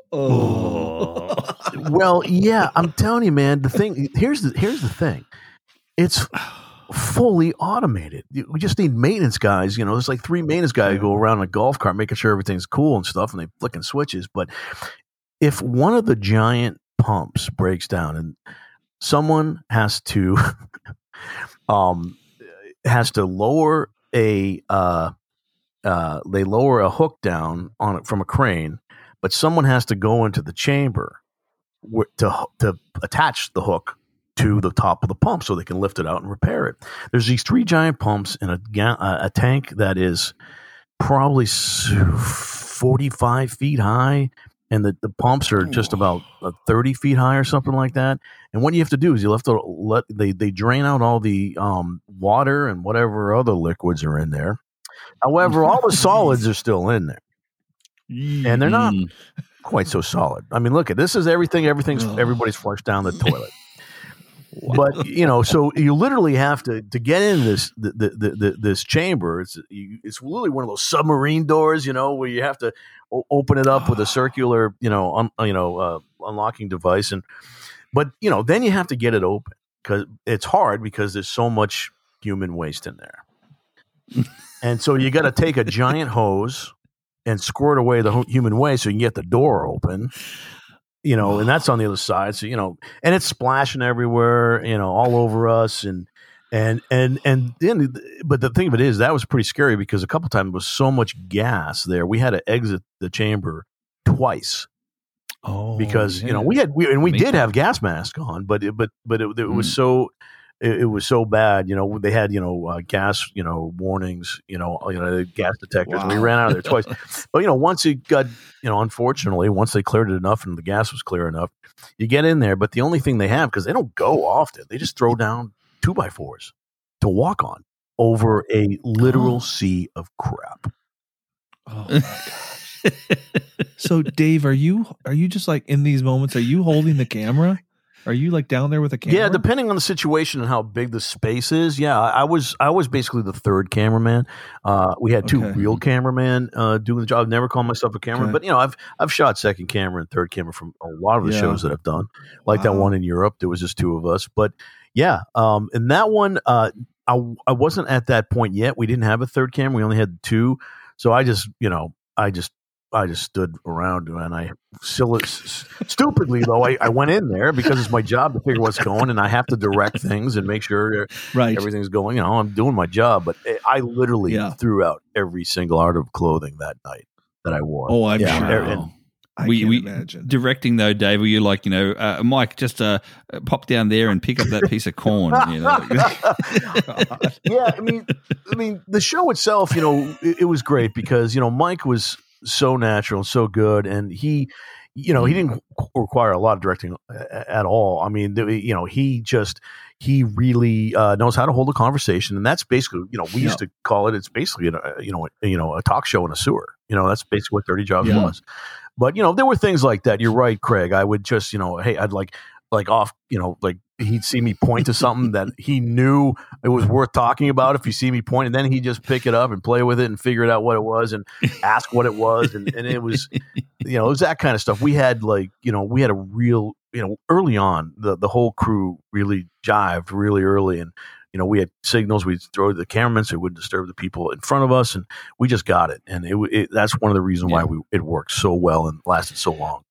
Oh. Well, yeah, I'm telling you, man. The thing here's the here's the thing. It's fully automated. We just need maintenance guys. You know, there's like three maintenance guys who go around in a golf cart making sure everything's cool and stuff, and they flicking switches. But if one of the giant pumps breaks down, and someone has to um has to lower a uh uh they lower a hook down on it from a crane. But someone has to go into the chamber wh- to to attach the hook to the top of the pump so they can lift it out and repair it. There's these three giant pumps in a ga- a tank that is probably forty-five feet high, and the, the pumps are just about uh, thirty feet high or something like that. And what you have to do is you have to let they they drain out all the um, water and whatever other liquids are in there. However, all the solids are still in there. And they're not Mm. quite so solid. I mean, look at this is everything. Everything's Ugh. everybody's flushed down the toilet. But you know, so you literally have to to get in this the, the, the, the this chamber. It's you, it's literally one of those submarine doors, you know, where you have to o- open it up with a circular, you know, un, you know, uh, unlocking device. And but you know, then you have to get it open because it's hard because there's so much human waste in there. And so you got to take a giant hose and squirt away the human waste so you can get the door open, you know, and that's on the other side. So, you know, and it's splashing everywhere, you know, all over us. And, and, and, and then, but the thing of it is that was pretty scary because a couple times there was so much gas there. We had to exit the chamber twice Oh, because, yeah. you know, we had, we, and we Me did too. have gas mask on, but it, but, but it, it was Mm. so, it, it was so bad, you know, they had, you know, uh, gas, you know, warnings, you know, you know, gas detectors. And we Wow. ran out of there twice. But, you know, once it got, you know, unfortunately, once they cleared it enough and the gas was clear enough, you get in there. But the only thing they have, because they don't go often, they just throw down two by fours to walk on over a literal Oh. sea of crap. my gosh. So Dave, are you are you just like in these moments? Are you holding the camera? Are you like down there with a camera? Yeah, depending on the situation and how big the space is. Yeah, I was I was basically the third cameraman. Uh, we had two Okay. real cameramen uh, doing the job. I've never called myself a cameraman, Okay. but you know, I've I've shot second camera and third camera from a lot of the Yeah. shows that I've done. Like that Wow. one in Europe, there was just two of us. But yeah, um, and that one, uh, I I wasn't at that point yet. We didn't have a third camera. We only had two. So I just, you know, I just. I just stood around and I still, stupidly though, I, I went in there because it's my job to figure what's going and I have to direct things and make sure Right. everything's going. You know, I'm doing my job, but I literally Yeah. threw out every single article of clothing that night that I wore. Oh, I'm Yeah, sure. and- I we, can't we imagine. directing though, Dave. Were you like, you know, uh, Mike, just uh, pop down there and pick up that piece of corn? You know? yeah, I mean, I mean, the show itself, you know, it, it was great because you know Mike was so natural, so good, and he, you know, he didn't require a lot of directing at all. I mean, you know, he just he really uh, knows how to hold a conversation, and that's basically, you know, we used Yeah. to call it. It's basically, a, you know, a, you know, a talk show in a sewer. You know, that's basically what Dirty Jobs Yeah. was. But you know, there were things like that. You're right, Craig. I would just, you know, hey, I'd like, like off, you know, like he'd see me point to something that he knew it was worth talking about. If you see me point, and then he'd just pick it up and play with it and figure it out what it was and ask what it was, and, and it was, you know, it was that kind of stuff. We had like, you know, we had a real, you know, early on, the the whole crew really jived really early, and you know, we had signals we'd throw to the cameramen so it wouldn't disturb the people in front of us, and we just got it, and it, it that's one of the reasons why Yeah. we it worked so well and lasted so long.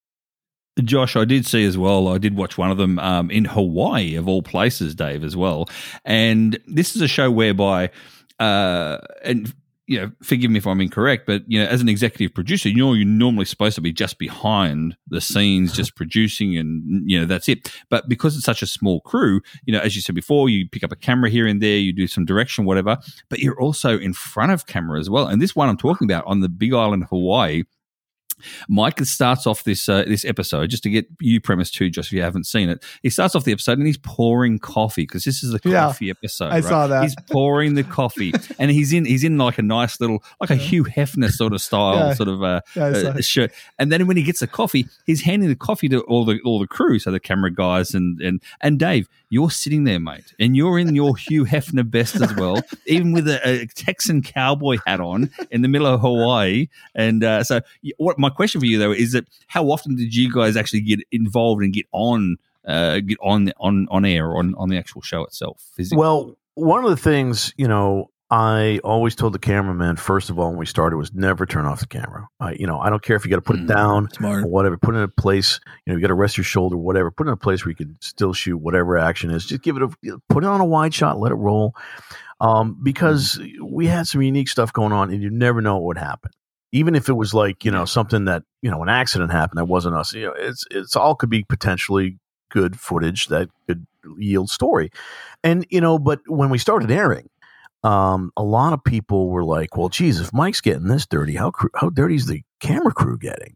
Josh, I did see as well. I did watch one of them um, in Hawaii, of all places, Dave, as well. And this is a show whereby, uh, and you know, forgive me if I'm incorrect, but you know, as an executive producer, you know, you're normally supposed to be just behind the scenes, just producing, and you know, that's it. But because it's such a small crew, you know, as you said before, you pick up a camera here and there, you do some direction, whatever. But you're also in front of camera as well. And this one I'm talking about on the Big Island, Hawaii. Mike starts off this uh, this episode, just to get you premise too, Josh, if you haven't seen it. He starts off the episode and he's pouring coffee because this is a Yeah, coffee episode. I right? saw that. He's pouring the coffee, and he's in he's in like a nice little, like a Hugh Hefner sort of style, Yeah. sort of uh, Yeah, I saw uh, it. shirt. And then when he gets the coffee, he's handing the coffee to all the all the crew, so the camera guys and and and Dave. You're sitting there, mate, and you're in your Hugh Hefner best as well, even with a, a Texan cowboy hat on in the middle of Hawaii. And uh, so, y- what my question for you though is that how often did you guys actually get involved and get on, uh, get on on on air or on on the actual show itself? Physically? Well, one of the things, you know, I always told the cameraman, first of all, when we started, was never turn off the camera. I, you know, I don't care if you got to put it Mm, down Smart. or whatever, put it in a place, you know, you got to rest your shoulder, whatever, put it in a place where you can still shoot whatever action is. Just give it a, you know, put it on a wide shot, let it roll. Um, because we had some unique stuff going on and you never know what would happen. Even if it was like, you know, something that, you know, an accident happened that wasn't us, you know, it's, it's all could be potentially good footage that could yield story. And, you know, but when we started airing, um, a lot of people were like, well, geez, if Mike's getting this dirty, how, cr- how dirty is the camera crew getting?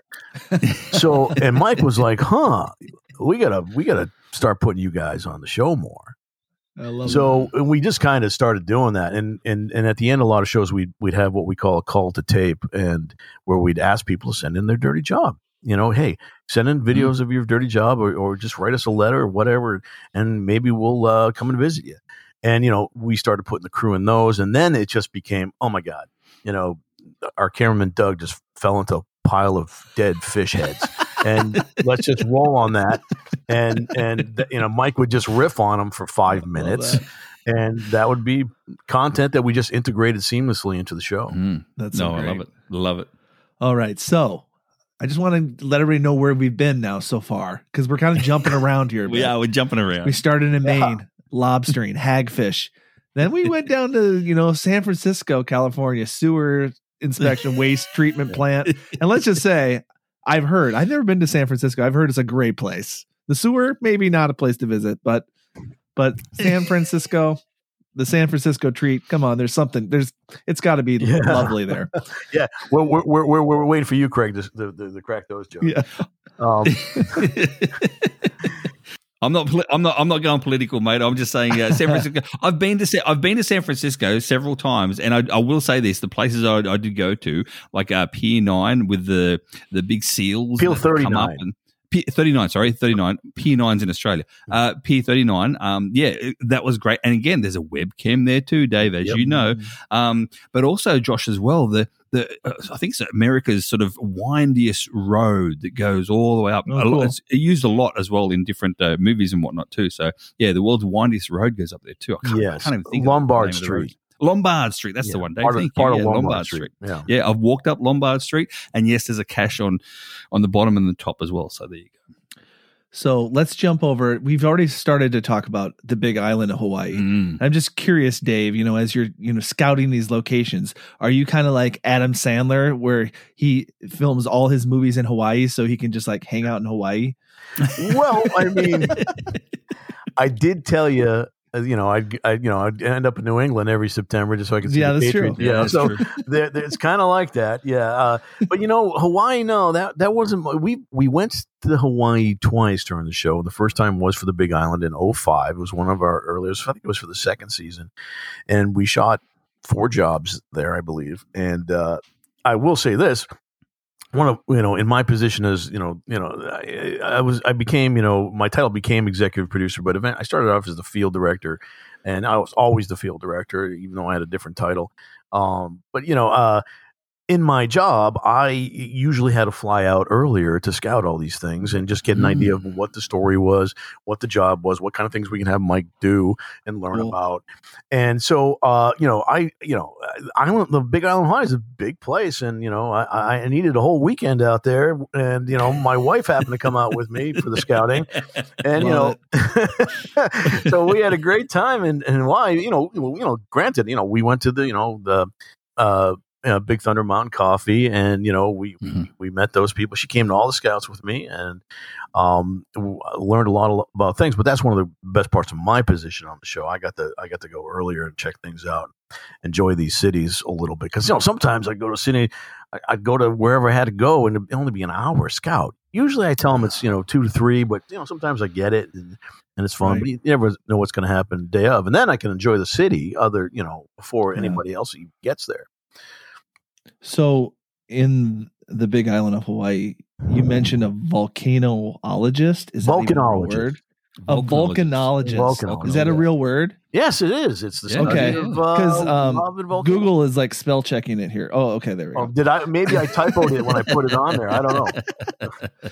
So, and Mike was like, huh, we gotta, we gotta start putting you guys on the show more. I love So and we just kind of started doing that, and and and at the end, a lot of shows we'd we'd have what we call a call to tape, and where we'd ask people to send in their dirty job. You know, hey, send in videos Mm-hmm. of your dirty job, or or just write us a letter or whatever, and maybe we'll uh, come and visit you. And you know, we started putting the crew in those, and then it just became, oh my god, you know, our cameraman Doug just fell into a pile of dead fish heads. And let's just roll on that. And, and, you know, Mike would just riff on them for five minutes. that. And that would be content that we just integrated seamlessly into the show. Mm. That's no, so I great. love it. Love it. All right. So I just want to let everybody know where we've been now so far, because we're kind of jumping around here. a We bit. are. We're jumping around. We started in Maine, lobstering, hagfish. Then we went down to, you know, San Francisco, California, sewer inspection, waste treatment plant. And let's just say, I've heard, I've never been to San Francisco. I've heard it's a great place. The sewer, maybe not a place to visit, but but San Francisco, the San Francisco treat, come on, there's something, there's, it's got to be Yeah. lovely there. Yeah. Well, we're, we're, we're, we're waiting for you, Craig, to, to, to, to crack those jokes. Yeah. Um, I'm not. poli- I'm not. I'm not going political, mate. I'm just saying, uh, San Francisco. I've been to. Sa- I've been to San Francisco several times, and I, I will say this: the places I, I did go to, like uh, Pier Nine with the the big seals, Pier that come thirty-nine. up and- Pier thirty-nine, sorry, thirty-nine. Pier nine's in Australia. Uh, Pier thirty-nine. Um, yeah, it- that was great. And again, there's a webcam there too, Dave, as Yep. you know. Um, but also, Josh, as well. The the uh, I think it's America's sort of windiest road that goes all the way up. Oh, A lot- cool. It's used a lot as well in different uh, movies and whatnot too. So yeah, the world's windiest road goes up there too. I can't, I Yes. can't even think Lombard of the name of the road. Street. Lombard Street. That's Yeah, the one, Dave. part of, Thank part you. of Yeah, Lombard, Street. Yeah. Yeah, I've walked up Lombard Street, and yes, there's a cache on on the bottom and the top as well. So there you go. So let's jump over. We've already started to talk about the Big Island of Hawaii. Mm. I'm just curious, Dave, you know, as you're, you know, scouting these locations, are you kind of like Adam Sandler where he films all his movies in Hawaii so he can just like hang out in Hawaii? Well, I mean, I did tell you, uh, you know, I'd, I, you know, I'd end up in New England every September just so I could see Yeah, the that's true. Patriots. Yeah, that's so true. there, there- it's kind of like that. Yeah, uh, but you know, Hawaii. No, that that wasn't. We we went to Hawaii twice during the show. The first time was for the Big Island in oh five. It was one of our earliest. I think it was for the second season, and we shot four jobs there, I believe. And uh, I will say this. One of you know, in my position as you know, you know, I, I was I became you know my title became executive producer, but event I started off as the field director, and I was always the field director, even though I had a different title. Um, but you know, uh, in my job, I usually had to fly out earlier to scout all these things and just get an Mm. idea of what the story was, what the job was, what kind of things we can have Mike do and learn Cool. about. And so, uh, you know, I, you know, Island, the Big Island Hawaii is a big place, and you know, I, I needed a whole weekend out there, and you know, my wife happened to come out with me for the scouting, and you know, Love so we had a great time in, in Hawaii. You know, you know, granted, you know, we went to the, you know, the. Uh, you know, Big Thunder Mountain Coffee, and you know we, Mhm. we we met those people. She came to all the scouts with me, and um, w- learned a lot of- about things. But that's one of the best parts of my position on the show. I got to I got to go earlier and check things out, enjoy these cities a little bit. Because you know sometimes I go to a city, I, I'd go to wherever I had to go, and it'd only be an hour scout. Usually I tell them it's you know two to three, but you know sometimes I get it and, and it's fun. Right. But you never know what's going to happen day of, and then I can enjoy the city other you know before Yeah. anybody else even gets there. So in the Big Island of Hawaii, you mentioned a volcanologist. Is that even a real Volcanologist. word? A volcanologist. Volcanologist. Is that a real word? Yes, it is. It's the Yeah. study Okay. of, Because uh, um, lava and volcanoes. Google is like spell checking it here. Oh, okay, there we Oh, go. did I? Maybe I typoed it when I put it on there. I don't know.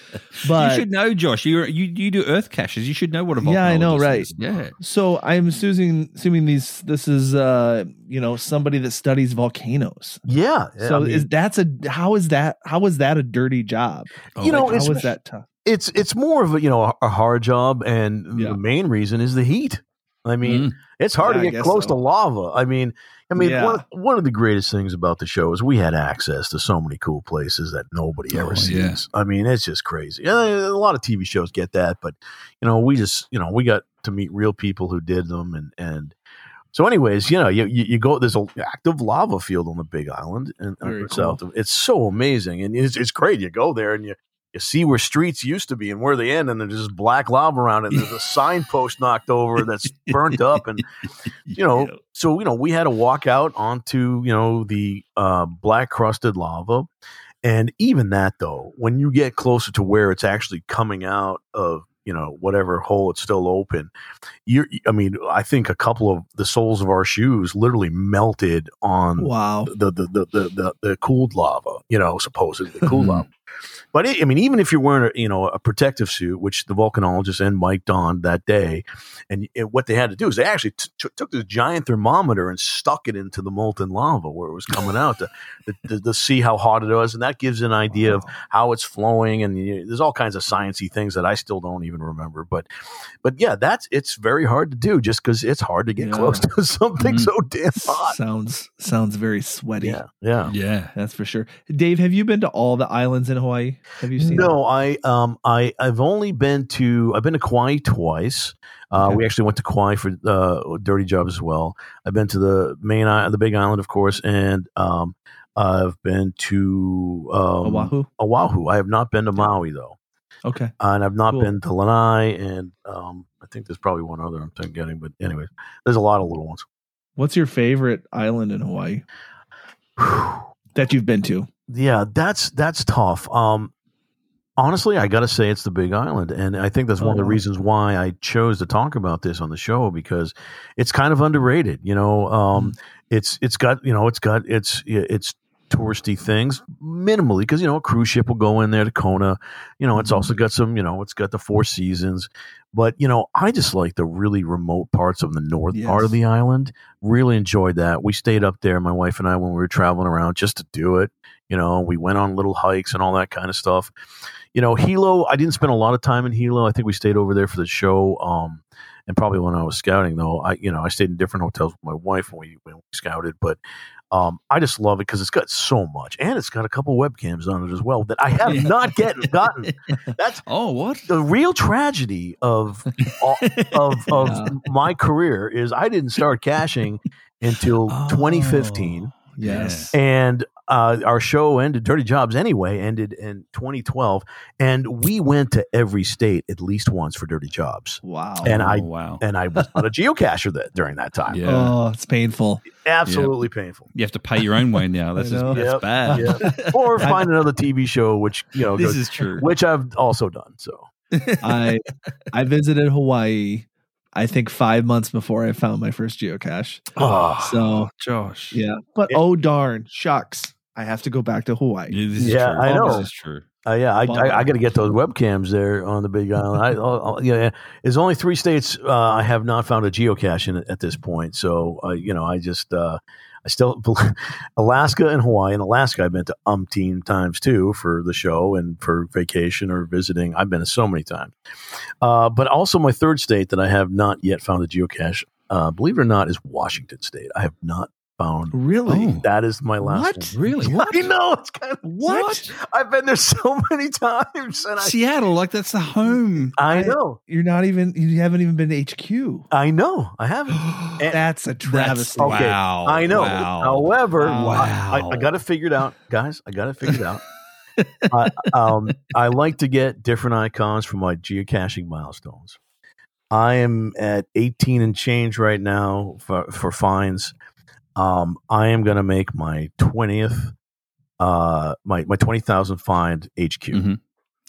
But you should know, Josh. You you you do Earth caches. You should know what a volcanologist Yeah, I know, right. is. Yeah. so I'm assuming assuming these this is uh you know somebody that studies volcanoes. Yeah. yeah, So I mean, is that's a how is that how is that a dirty job? You know, Like, it's- how is that tough? it's it's more of a you know a, a hard job, and Yeah. the main reason is the heat. I mean, Mm. it's hard Yeah, I to get guess close so. to lava. I mean, I mean, Yeah. one, one of the greatest things about the show is we had access to so many cool places that nobody ever Oh, sees. yeah. I mean, it's just crazy. Yeah, a lot of T V shows get that, but you know, we just you know we got to meet real people who did them, and and so, anyways, you know, you you, you go. There's an active lava field on the Big Island, and Very it's, cool. out to- it's so amazing, and it's it's great. You go there and you. You see where streets used to be and where they end, and there's just black lava around it. And there's a signpost knocked over that's burnt up, and you know, Yeah. so you know, we had to walk out onto you know the uh, black crusted lava, and even that though, when you get closer to where it's actually coming out of you know whatever hole it's still open, you're. I mean, I think a couple of the soles of our shoes literally melted on Wow. the the the the, the, the cooled lava. You know, supposedly the cooled lava. But it, I mean, even if you're wearing a, you know a protective suit, which the volcanologist and Mike donned that day, and it, what they had to do is they actually t- t- took this giant thermometer and stuck it into the molten lava where it was coming out to, to, to, to see how hot it was, and that gives an idea of how it's flowing. And you know, there's all kinds of sciencey things that I still don't even remember. But but yeah, that's it's very hard to do just because it's hard to get Yeah. close to something Mhm. so damn hot. Sounds sounds very sweaty. Yeah, yeah. Yeah. That's for sure. Dave, have you been to all the islands in Hawaii? Have you seen No, I um I I've only been to I've been to Kauai twice. Uh, Okay. We actually went to Kauai for uh, Dirty Job as well. I've been to the main island, the Big Island, of course, and um I've been to um, Oahu? Oahu. I have not been to Maui though. Okay. Uh, and I've not Cool. been to Lanai, and um, I think there's probably one other I'm forgetting. But anyway, there's a lot of little ones. What's your favorite island in Hawaii that you've been to? Yeah, that's that's tough. Um, honestly, I got to say it's the Big Island, and I think that's one Oh, of the wow. reasons why I chose to talk about this on the show, because it's kind of underrated. You know, um, it's it's got you know it's got it's it's touristy things minimally, because you know a cruise ship will go in there to Kona. You know, it's also got some. You know, it's got the Four Seasons, but you know, I just like the really remote parts of the north Yes. part of the island. Really enjoyed that. We stayed up there, my wife and I, when we were traveling around, just to do it. You know, we went on little hikes and all that kind of stuff. You know, Hilo, I didn't spend a lot of time in Hilo. I think we stayed over there for the show. Um, and probably when I was scouting, though, I, you know, I stayed in different hotels with my wife when we, when we scouted. But um, I just love it because it's got so much. And it's got a couple webcams on it as well that I have Yeah. not get, gotten. That's Oh, what? the real tragedy of, of, of Yeah. my career is I didn't start caching until twenty fifteen. Oh, yes. And uh, our show ended, Dirty Jobs anyway, ended in twenty twelve. And we went to every state at least once for Dirty Jobs. Wow. And I Oh, wow. and I was not a geocacher that during that time. Yeah. Oh, it's painful. Absolutely painful. You have to pay your own way now. That's I just, know. that's Yep. bad. Yeah. Or find another T V show, which, you know, This goes- is true. which I've also done. So I I visited Hawaii, I think five months before I found my first geocache. oh, So Josh. yeah, but Yeah. oh darn, shucks, I have to go back to Hawaii. Yeah, this is Yeah, true. I know. This is true. Uh, yeah, I, Bummer. I, I got to get those webcams there on the Big Island. I, I'll, I'll- yeah, there's only three states uh, I have not found a geocache in at this point. So, uh, you know, I just, uh, I still, Alaska and Hawaii. And Alaska, I've been to umpteen times too for the show and for vacation or visiting. I've been to so many times. Uh, but also, my third state that I have not yet found a geocache, uh, believe it or not, is Washington State. I have not found. Really? Oh. That is my last What? one. Really? What? I know. It's kind of What? I've been there so many times, and I, Seattle, like that's the home. I know, You're not even. You haven't even been to H Q. I know, I haven't. And- That's a That's travesty. Okay, wow. I know. Wow. However, Wow. I, I, I got it figured out, guys. I got it figured out. I, um, I like to get different icons for my geocaching milestones. I am at eighteen and change right now for, for finds. Um, I am going to make my twentieth, uh, my my twenty thousand find H Q. Mhm.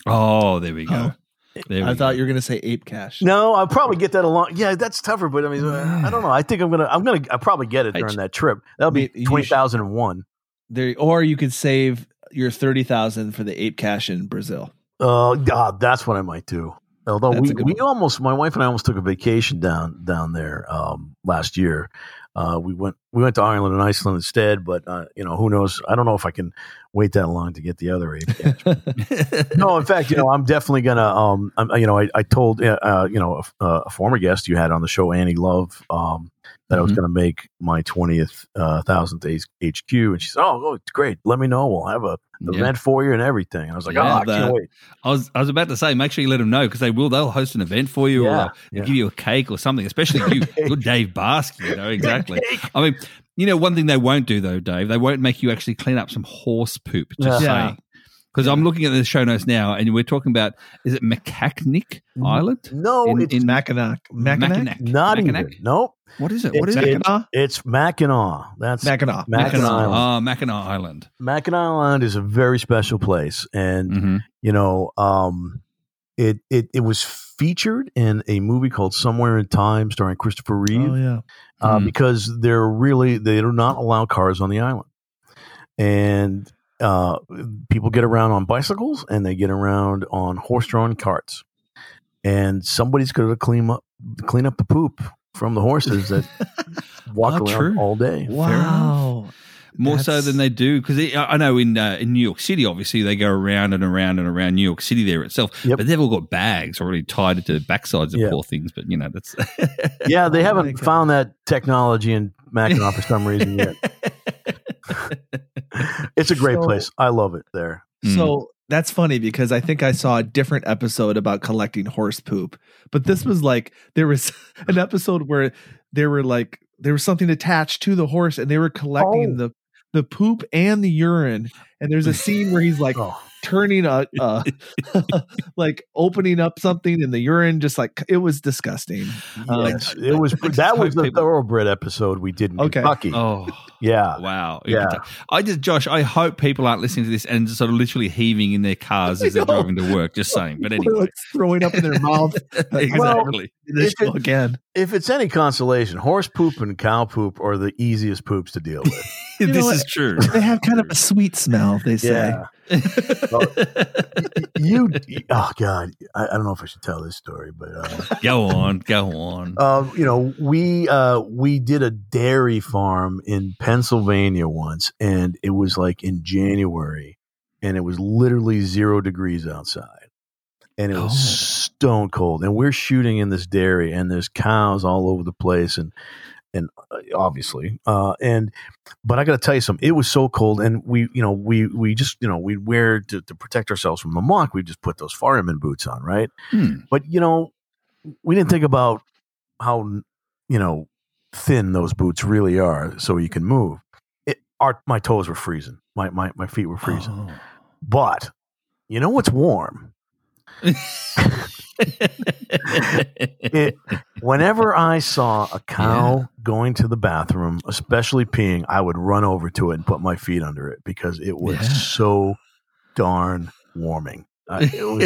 Oh, there we go. Oh. There I we thought go. you were going to say ape cache. No, I'll probably get that along. Yeah, that's tougher, but I mean, uh, I don't know. I think I'm gonna, I'm gonna, I'll probably get it during H- that trip. That'll be I mean, you twenty thousand and one. There, or you could save your thirty thousand for the ape cache in Brazil. Oh, God, that's what I might do. Although That's we, a good we one. almost, my wife and I almost took a vacation down down there um, last year. Uh, we went we went to Ireland and Iceland instead, but uh, you know, who knows? I don't know if I can wait that long to get the other ape cache. No, in fact, you know, I'm definitely gonna. Um, I'm, you know, I, I told uh, uh, you know a, a former guest you had on the show, Annie Love, um, that I was Mhm. going to make my twentieth uh, thousandth H Q, and she said, "Oh, oh, it's great. Let me know. We'll have a Yeah. event for you and everything." And I was like, Yeah, "Oh, I that- can't wait." I was I was about to say, make sure you let them know because they will. They'll host an event for you, Yeah, or they'll yeah. give you a cake or something. Especially you, you're Dave Barsky. You know exactly. I mean, you know, one thing they won't do though, Dave, they won't make you actually clean up some horse poop. Just Yeah. saying. Because I'm looking at the show notes now, and we're talking about is it Makaknik Island? No, In- it's in- Mackinac. Mackinac? Mackinac. not Mackinac? even. Nope. What is it? What It's- is it? Mackinac? It's Mackinac. That's Mackinac. Mackinac Mackinac. Island. Oh, Mackinac Island. Mackinac Island is a very special place, and hmm you know, um, it it it was featured in a movie called Somewhere in Time, starring Christopher Reeve, Oh yeah. uh, Mhm. because they're really they do not allow cars on the island, and uh, people get around on bicycles and they get around on horse-drawn carts, and somebody's going to clean up clean up the poop from the horses that walk Oh, around true. all day. Wow. More so That's- than they do because I know in uh, in New York City, obviously they go around and around and around New York City there itself, Yep. but they've all got bags already tied to the backsides of Yeah. poor things. But you know that's Yeah, they Oh, haven't my God. found that technology in Mackinac for some reason yet. It's a great So- place. I love it there. Mm. So that's funny because I think I saw a different episode about collecting horse poop, but this was like there was an episode where there were like there was something attached to the horse and they were collecting Oh. the the poop and the urine. And there's a scene where he's like Oh, turning a, uh, like opening up something in the urine, just like it was disgusting. Yes, Um, it was. I just That was hope the people- thoroughbred episode we did in Okay. Kentucky. Oh, Yeah, wow. Yeah. I just, Josh, I hope people aren't listening to this and just sort of literally heaving in their cars as they're know. driving to work. Just saying. But Or, anyway. like, throwing up in their mouth. Exactly. This If it- show again. if it's any consolation, horse poop and cow poop are the easiest poops to deal with. You know this what? is true. They have kind of a sweet smell. They say. you, oh God, I, I don't know if I should tell this story, but uh, Go on. Go on. um, you know, we uh, we did a dairy farm in Pennsylvania once, and it was like in January, and it was literally zero degrees outside, and it was Oh. stone cold, and we're shooting in this dairy, and there's cows all over the place, and and uh, obviously, uh, and but I got to tell you something. It was so cold, and we, you know, we we just, you know, we wear to, to protect ourselves from the muck. We just put those fireman boots on, right? Hmm. But you know, we didn't think about how, you know, thin those boots really are, so you can move. It, our my toes were freezing. My my my feet were freezing. Oh. But you know what's warm? It, whenever I saw a cow Yeah. going to the bathroom, especially peeing, I would run over to it and put my feet under it because it was Yeah. so darn warming. Uh, it was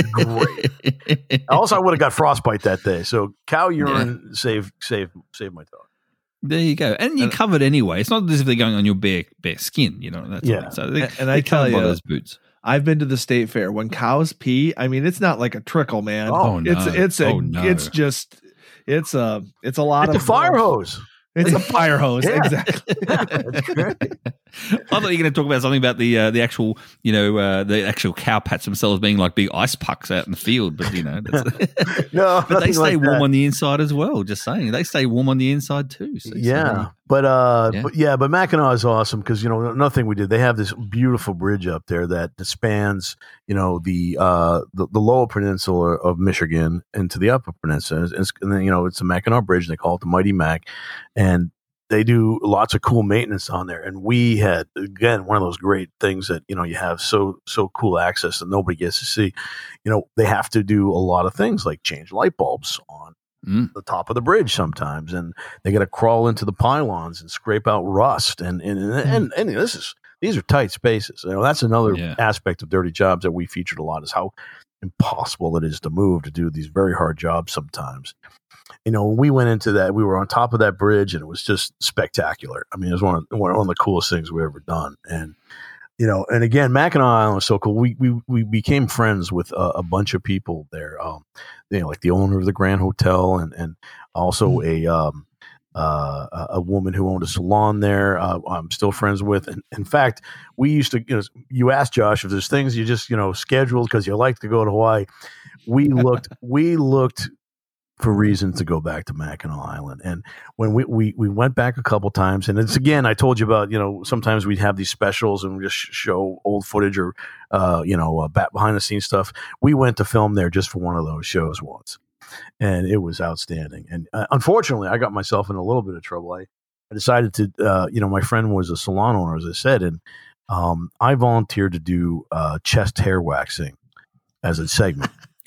great. Also, I would have got frostbite that day. So cow urine saved saved saved my toe. There you go. And you're And- covered anyway. It's not as if they're going on your bare bare skin, you know. That's Yeah. So they, And- and I they tell covered by you, those boots. I've been to the state fair. When cows pee, I mean, it's not like a trickle, man. Oh, no. It's it's a Oh, no. it's just it's a it's a lot It's a of fire hose. It's a fire hose, Yeah. exactly. That's great. I thought you were going to talk about something about the uh, the actual, you know, uh, the actual cow pats themselves being like big ice pucks out in the field, but you know, that's, No, but they nothing stay like warm that. on the inside as well. Just saying, they stay warm on the inside too. So, Yeah, but uh, Yeah. but yeah, but Mackinac is awesome because you know nothing we did. They have this beautiful bridge up there that spans you know the uh the, the lower peninsula of Michigan into the upper peninsula, and, it's, and then you know it's the Mackinac Bridge. They call it the Mighty Mac, and they do lots of cool maintenance on there. And we had again one of those great things that you know you have so so cool access that nobody gets to see. You know they have to do a lot of things like change light bulbs on Mm. the top of the bridge sometimes, and they got to crawl into the pylons and scrape out rust, and and, and and this is these are tight spaces. You know that's another Yeah. aspect of dirty jobs that we featured a lot is how impossible it is to move to do these very hard jobs sometimes. You know, when we went into that, we were on top of that bridge, and it was just spectacular. I mean, it was one of one of the coolest things we've ever done, and. You know, and again, Mackinac Island was so cool. We we we became friends with a, a bunch of people there. Um, you know, like the owner of the Grand Hotel, and and also a um, uh, a a woman who owned a salon there. Uh, I'm still friends with. And in fact, we used to. You know, you asked Josh if there's things you just you know scheduled because you like to go to Hawaii. We looked. we looked. For reasons to go back to Mackinac Island. And when we, we, we went back a couple times, and it's again, I told you about, you know, sometimes we'd have these specials and we just show old footage or, uh, you know, uh, back behind the scenes stuff. We went to film there just for one of those shows once, and it was outstanding. And uh, unfortunately, I got myself in a little bit of trouble. I, I decided to, uh, you know, my friend was a salon owner, as I said, and um, I volunteered to do uh, chest hair waxing as a segment.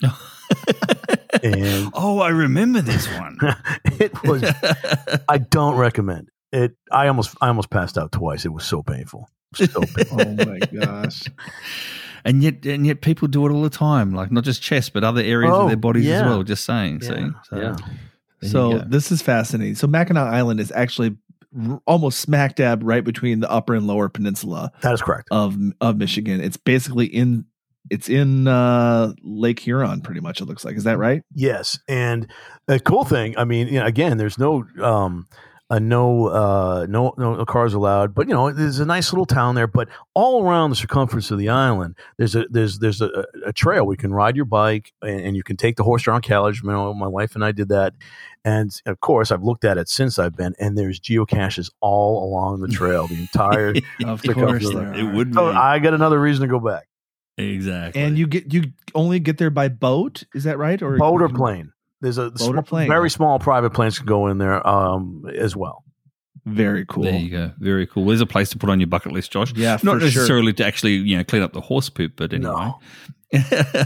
And Oh, I remember this one. it was I don't recommend it. I almost I almost passed out twice. It was so painful. So painful. Oh my gosh. And yet, and yet, people do it all the time. Like not just chest, but other areas Oh, of their bodies yeah. as well. Just saying. Yeah, See, so, yeah. there you So go. this is fascinating. So Mackinac Island is actually r- almost smack dab right between the upper and lower peninsula That is correct. of of Michigan. It's basically in it's in uh, Lake Huron, pretty much. It looks like. Is that right? Yes. And the cool thing, I mean, you know, again, there's no um uh, no uh no no cars allowed, but you know, there's a nice little town there, but all around the circumference of the island, there's a there's there's a, a trail where you can ride your bike and, and you can take the horse around Calage. You know, my wife and I did that. And of course, I've looked at it since I've been, and there's geocaches all along the trail, the entire. Of The course, cover there it are. would be So I got another reason to go back. exactly. And you get you only get there by boat. Is that right? Or Boat or you- plane. There's a Boat or sm- plane. very small private planes can go in there um, as well. Very cool. There you go. Very cool. There's a place to put on your bucket list, Josh. Yeah, not for necessarily sure. to actually, you know, clean up the horse poop, but anyway. No.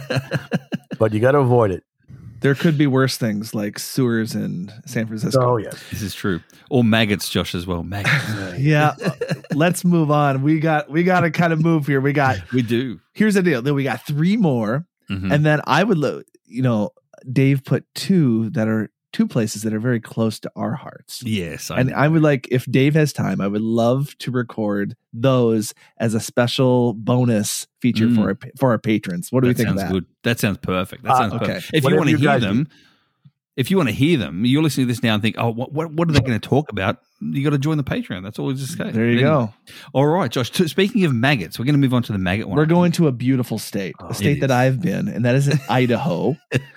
But you got to avoid it. There could be worse things like sewers in San Francisco. Oh yes, This is true. Or maggots, Josh, as well. Maggots. Yeah. Let's move on. We got we got to kind of move here. We got We do. here's the deal. Then we got three more, Mhm. and then I would, lo- you know, Dave put two that are two places that are very close to our hearts. Yes. I And I would like, if Dave has time, I would love to record those as a special bonus feature Mm. for our, for our patrons. What do we that think of sounds that? good. That sounds perfect. That Uh, sounds okay. perfect. If Whatever you want to you hear guys them, if you want to hear them, you're listening to this now and think, oh, what what, what are they going to talk about? You got to join the Patreon. That's all we just say. There you But anyway. go. All right, Josh. T- speaking of maggots, we're going to move on to the maggot one. We're going to a beautiful state, Oh, a state it that is. I've been, and that is in Idaho.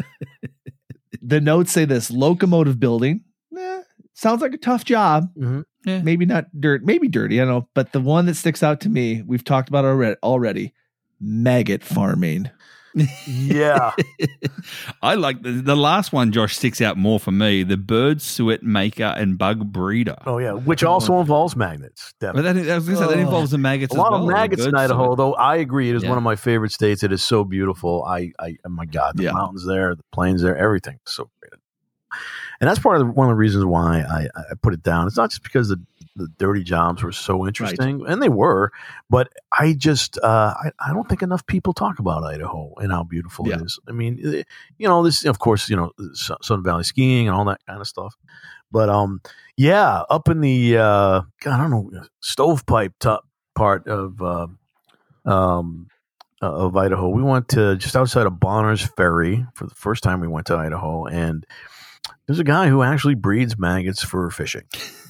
The notes say this: locomotive building. Eh, sounds like a tough job. Mhm. Yeah. Maybe not dirt, maybe dirty. I don't know. But the one that sticks out to me, we've talked about already. Already, maggot farming. yeah. I like the, the last one, Josh, sticks out more for me. The bird suet maker and bug breeder. Oh yeah, which also involves magnets. But Definitely. that, I was going to say, that Oh. involves the maggots A as lot well. of the maggots in bird Idaho, suet. though. I agree, it is Yeah. one of my favorite states. It is so beautiful. I, I, oh my God, the Yeah. mountains there, the plains there, everything is so great. And that's part of the, one of the reasons why I, I put it down. It's not just because the, the dirty jobs were so interesting, and they were, but I just uh, I, I don't think enough people talk about Idaho and how beautiful Yeah. it is. I mean, it- you know, this of course, you know, Sun Sun Valley skiing and all that kind of stuff. But um, yeah, up in the uh, God, I don't know, stovepipe top part of uh, um uh, of Idaho, we went to just outside of Bonner's Ferry for the first time we went to Idaho, and there's a guy who actually breeds maggots for fishing.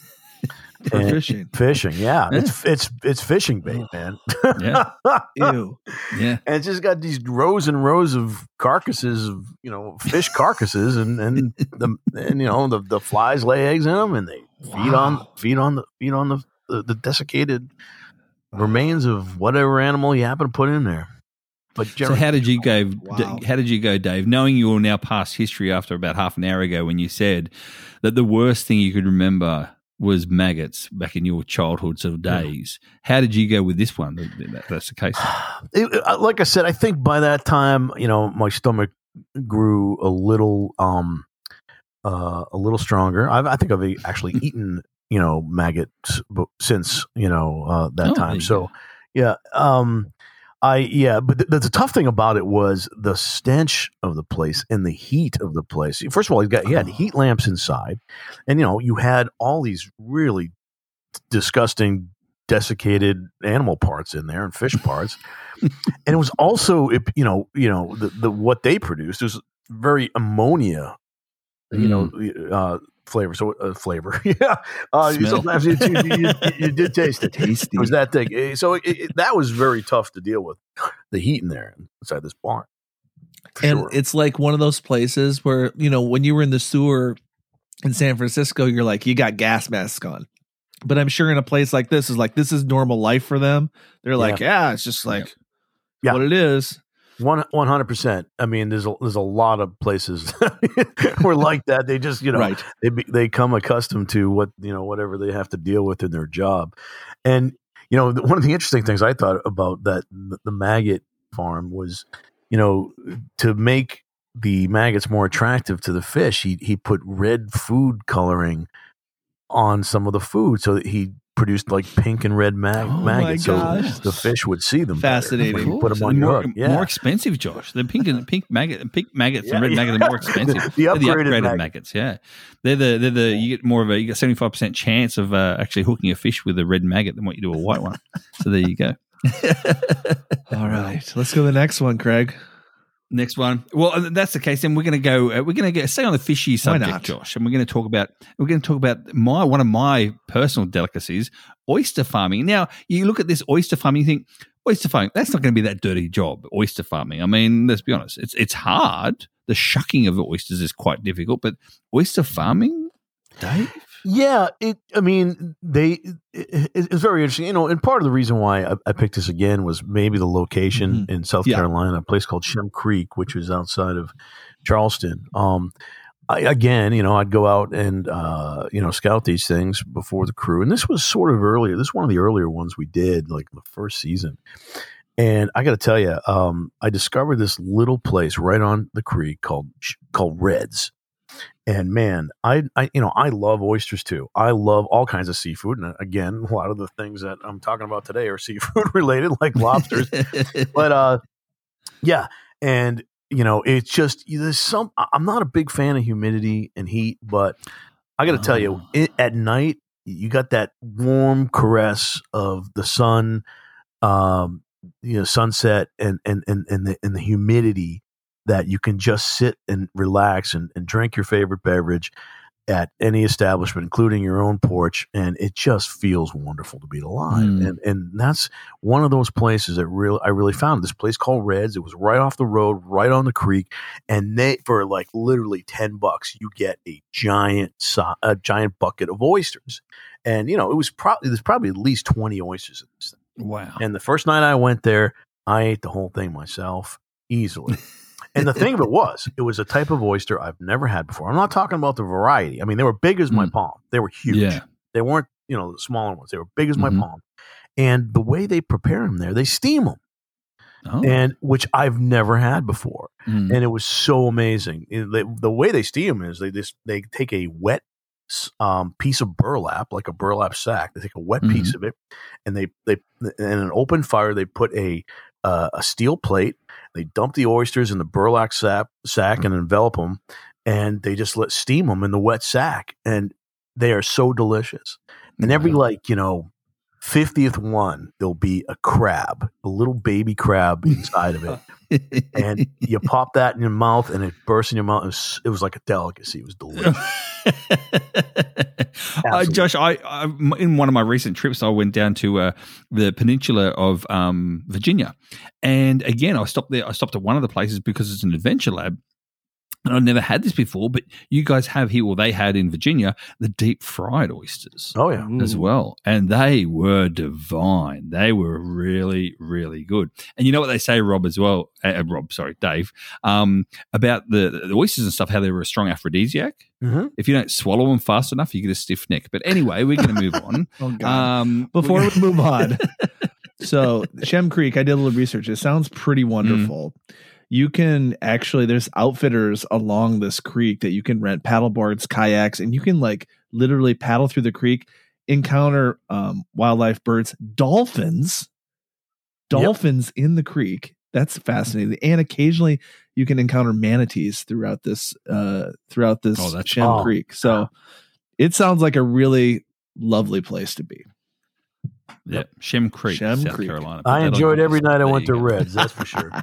For And- fishing. Fishing, yeah, it's it's it's fishing bait, man. Yeah. Ew. Yeah. And it's just got these rows and rows of carcasses of, you know, fish carcasses, and and the and you know the, the flies lay eggs in them, and they feed on Wow. feed on the feed on the, the the desiccated remains of whatever animal you happen to put in there. But So generally, how did you go? Wow. How did you go, Dave? Knowing you are now past history after about half an hour ago, when you said that the worst thing you could remember was maggots back in your childhood sort of days. How did you go with this one? That, that's the case. It- uh, like I said, I think by that time, you know, my stomach grew a little, um, uh, a little stronger. I've, I think I've e- actually eaten, you know, maggots b- since, you know, uh, that Oh, there time. you So, go. yeah, um, I yeah, but the, the tough thing about it was the stench of the place and the heat of the place. First of all, he got he had Oh. heat lamps inside, and you know, you had all these really disgusting desiccated animal parts in there and fish parts. And it was also, it- you know, you know, the, the what they produced was very ammonia, you know, uh, flavor. So uh, flavor, yeah. Uh, Smell. sometimes you, you, you, you did taste it. Tasty. It was that thing. Eh, So it, it, that was very tough to deal with, the heat in there inside this barn. For And sure. it's like one of those places where, you know, when you were in the sewer in San Francisco, you're like, you got gas masks on. But I'm sure in a place like this is like, this is normal life for them. They're like, yeah, it's just like Yeah. what it is. One one hundred percent. I mean, there's a, there's a lot of places where like that. They just, you know, Right. they be, they come accustomed to what, you know, whatever they have to deal with in their job. And you know, the, one of the interesting things I thought about that the, the maggot farm was, you know, to make the maggots more attractive to the fish, he he put red food coloring on some of the food so that he produced like pink and red mag- Oh my maggots, so gosh. the fish would see them. better Fascinating. when you Of put them course. on your more, hook. Yeah. more expensive, Josh. The pink and pink maggot, pink maggots Yeah, and red yeah. maggots are more expensive. The- the They're the upgraded upgraded mag- maggots. Yeah, they're the they're the you get more of a you get seventy five percent chance of uh, actually hooking a fish with a red maggot than what you do a white one. So there you go. All right. Let's go to the next one, Craig. Next one. Well, uh, that's the case. Then we're going to go. Uh, we're going to get stay on the fishy subject, not? Josh, and we're going to talk about. We're going to talk about my one of my personal delicacies, oyster farming. Now, you look at this oyster farming, you think oyster farming. That's not going to be that dirty job. Oyster farming. I mean, let's be honest. It's it's hard. The shucking of oysters is quite difficult, but oyster farming, Dave. Yeah, it. I mean, they. It, it's very interesting, you know. And part of the reason why I, I picked this again was maybe the location Mhm. in South Yeah. Carolina, a place called Shem Creek, which is outside of Charleston. Um, I, again, you know, I'd go out and, uh, you know, scout these things before the crew. And this was sort of earlier. This is one of the earlier ones we did, like the first season. And I got to tell you, um, I discovered this little place right on the creek called called Red's. And man, I, I, you know, I love oysters too. I love all kinds of seafood. And again, a lot of the things that I'm talking about today are seafood related, like lobsters. But uh, yeah, and you know, it's just there's some. I'm not a big fan of humidity and heat, but I got to oh. tell you, it, at night you got that warm caress of the sun, um, you know, sunset, and and and and the and the humidity that you can just sit and relax and, and drink your favorite beverage at any establishment, including your own porch, and it just feels wonderful to be alive. Mm. And and that's one of those places that really I really found. This place called Red's. It was right off the road, right on the creek, and they for like literally ten bucks, you get a giant a giant bucket of oysters. And you know, it was probably there's probably at least twenty oysters in this thing. Wow! And the first night I went there, I ate the whole thing myself easily. And the thing of it was, it was a type of oyster I've never had before. I'm not talking about the variety. I mean, they were big as my mm. palm. They were huge. Yeah. They weren't, you know, the smaller ones. They were big as mm-hmm. my palm. And the way they prepare them there, they steam them, oh. and which I've never had before. Mm. And it was so amazing. It, they, the way they steam them is they just they take a wet um, piece of burlap, like a burlap sack. They take a wet mm-hmm. piece of it, and they they in an open fire they put a uh, a steel plate. They dump the oysters in the burlap sack, sack and envelop them, and they just let steam them in the wet sack, and they are so delicious. And every like you know fiftieth one, there'll be a crab, a little baby crab inside of it, and you pop that in your mouth, and it bursts in your mouth. It was, it was like a delicacy. It was delicious. uh, Josh, I, I in one of my recent trips, I went down to uh, the peninsula of um, Virginia, and again, I stopped there. I stopped at one of the places because it's an adventure lab. And I'd never had this before, but you guys have here, or they had in Virginia, the deep fried oysters. Oh, yeah. As well. And they were divine. They were really, really good. And you know what they say, Rob, as well, uh, Rob, sorry, Dave, um, about the, the oysters and stuff, how they were a strong aphrodisiac. Mm-hmm. If you don't swallow them fast enough, you get a stiff neck. But anyway, we're going to move on. oh, God. Um, Before we move on. So, Shem Creek, I did a little research. It sounds pretty wonderful. Mm. You can actually, there's outfitters along this creek that you can rent paddle boards, kayaks, and you can like literally paddle through the creek, encounter um, wildlife, birds, dolphins, dolphins yep. in the creek. That's fascinating. And occasionally you can encounter manatees throughout this, uh, throughout this oh, Shem oh. Creek. So wow. it sounds like a really lovely place to be. Yeah, yep. Shem Creek, Shem South Creek. Carolina. I enjoyed every night I went to Red's, that's for sure.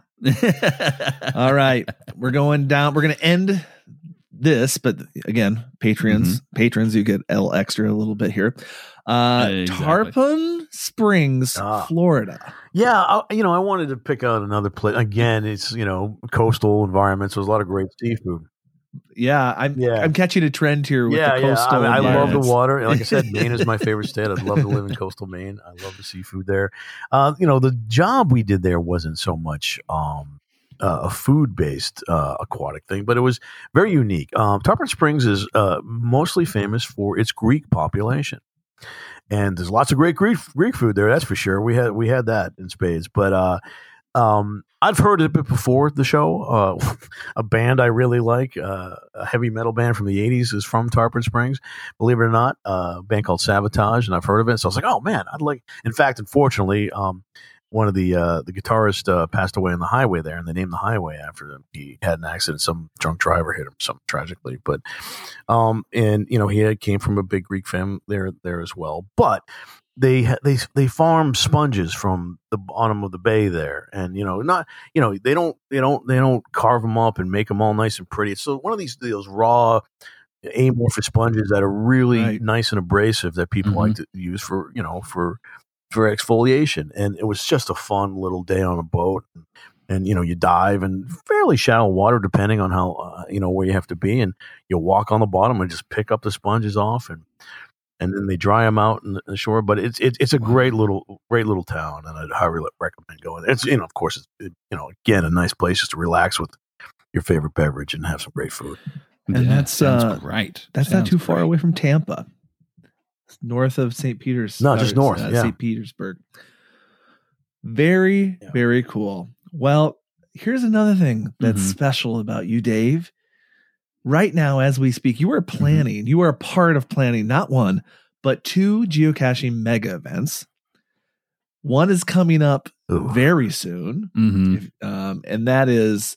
All right, we're going down. We're going to end this, but again, Patreons, mm-hmm. patrons, you get L extra a little bit here. Uh, exactly. Tarpon Springs, ah. Florida. Yeah, I, you know, I wanted to pick out another place. Again, it's you know coastal environment, so there's a lot of great seafood. Yeah, I'm yeah. I'm catching a trend here with yeah, the coastal. Yeah, I, mean, I love the water. Like I said, Maine is my favorite state. I'd love to live in coastal Maine. I love the seafood there. Uh, you know, the job we did there wasn't so much um, uh, a food-based uh, aquatic thing, but it was very unique. Um, Tarpon Springs is uh, mostly famous for its Greek population. And there's lots of great Greek Greek food there, that's for sure. We had we had that in spades. But uh, um, I've heard of it before the show. Uh, a band I really like, uh, a heavy metal band from the eighties, is from Tarpon Springs. Believe it or not, uh, a band called Sabotage, and I've heard of it. So I was like, oh man, I'd like. In fact, unfortunately, um, one of the uh, the guitarists uh, passed away on the highway there, and they named the highway after him. He had an accident; some drunk driver hit him, some tragically. But um, and you know, he had, came from a big Greek family there there as well. But they they they farm sponges from the bottom of the bay there, and you know, not you know, they don't they don't they don't carve them up and make them all nice and pretty. So one of these those raw amorphous sponges that are really right. nice and abrasive that people mm-hmm. like to use for you know for. for exfoliation. And it was just a fun little day on a boat. And, and you know, you dive in fairly shallow water, depending on how, uh, you know, where you have to be. And you walk on the bottom and just pick up the sponges off and, and then they dry them out in the shore. But it's, it, it's a great little, great little town. And I'd highly recommend going there. It's, you know, of course, it's, it, you know, again, a nice place just to relax with your favorite beverage and have some great food. And Yeah, that's sounds uh, great. That's Sounds not too far great. away from Tampa. It's north of Saint Peter's. No, just or, north, uh, yeah. Saint Petersburg. Very, Yeah. very cool. Well, here's another thing that's Mhm. special about you, Dave. Right now, as we speak, you are planning, you are a part of planning not one, but two geocaching mega events. One is coming up Ooh. very soon, Mhm. if, um, and that is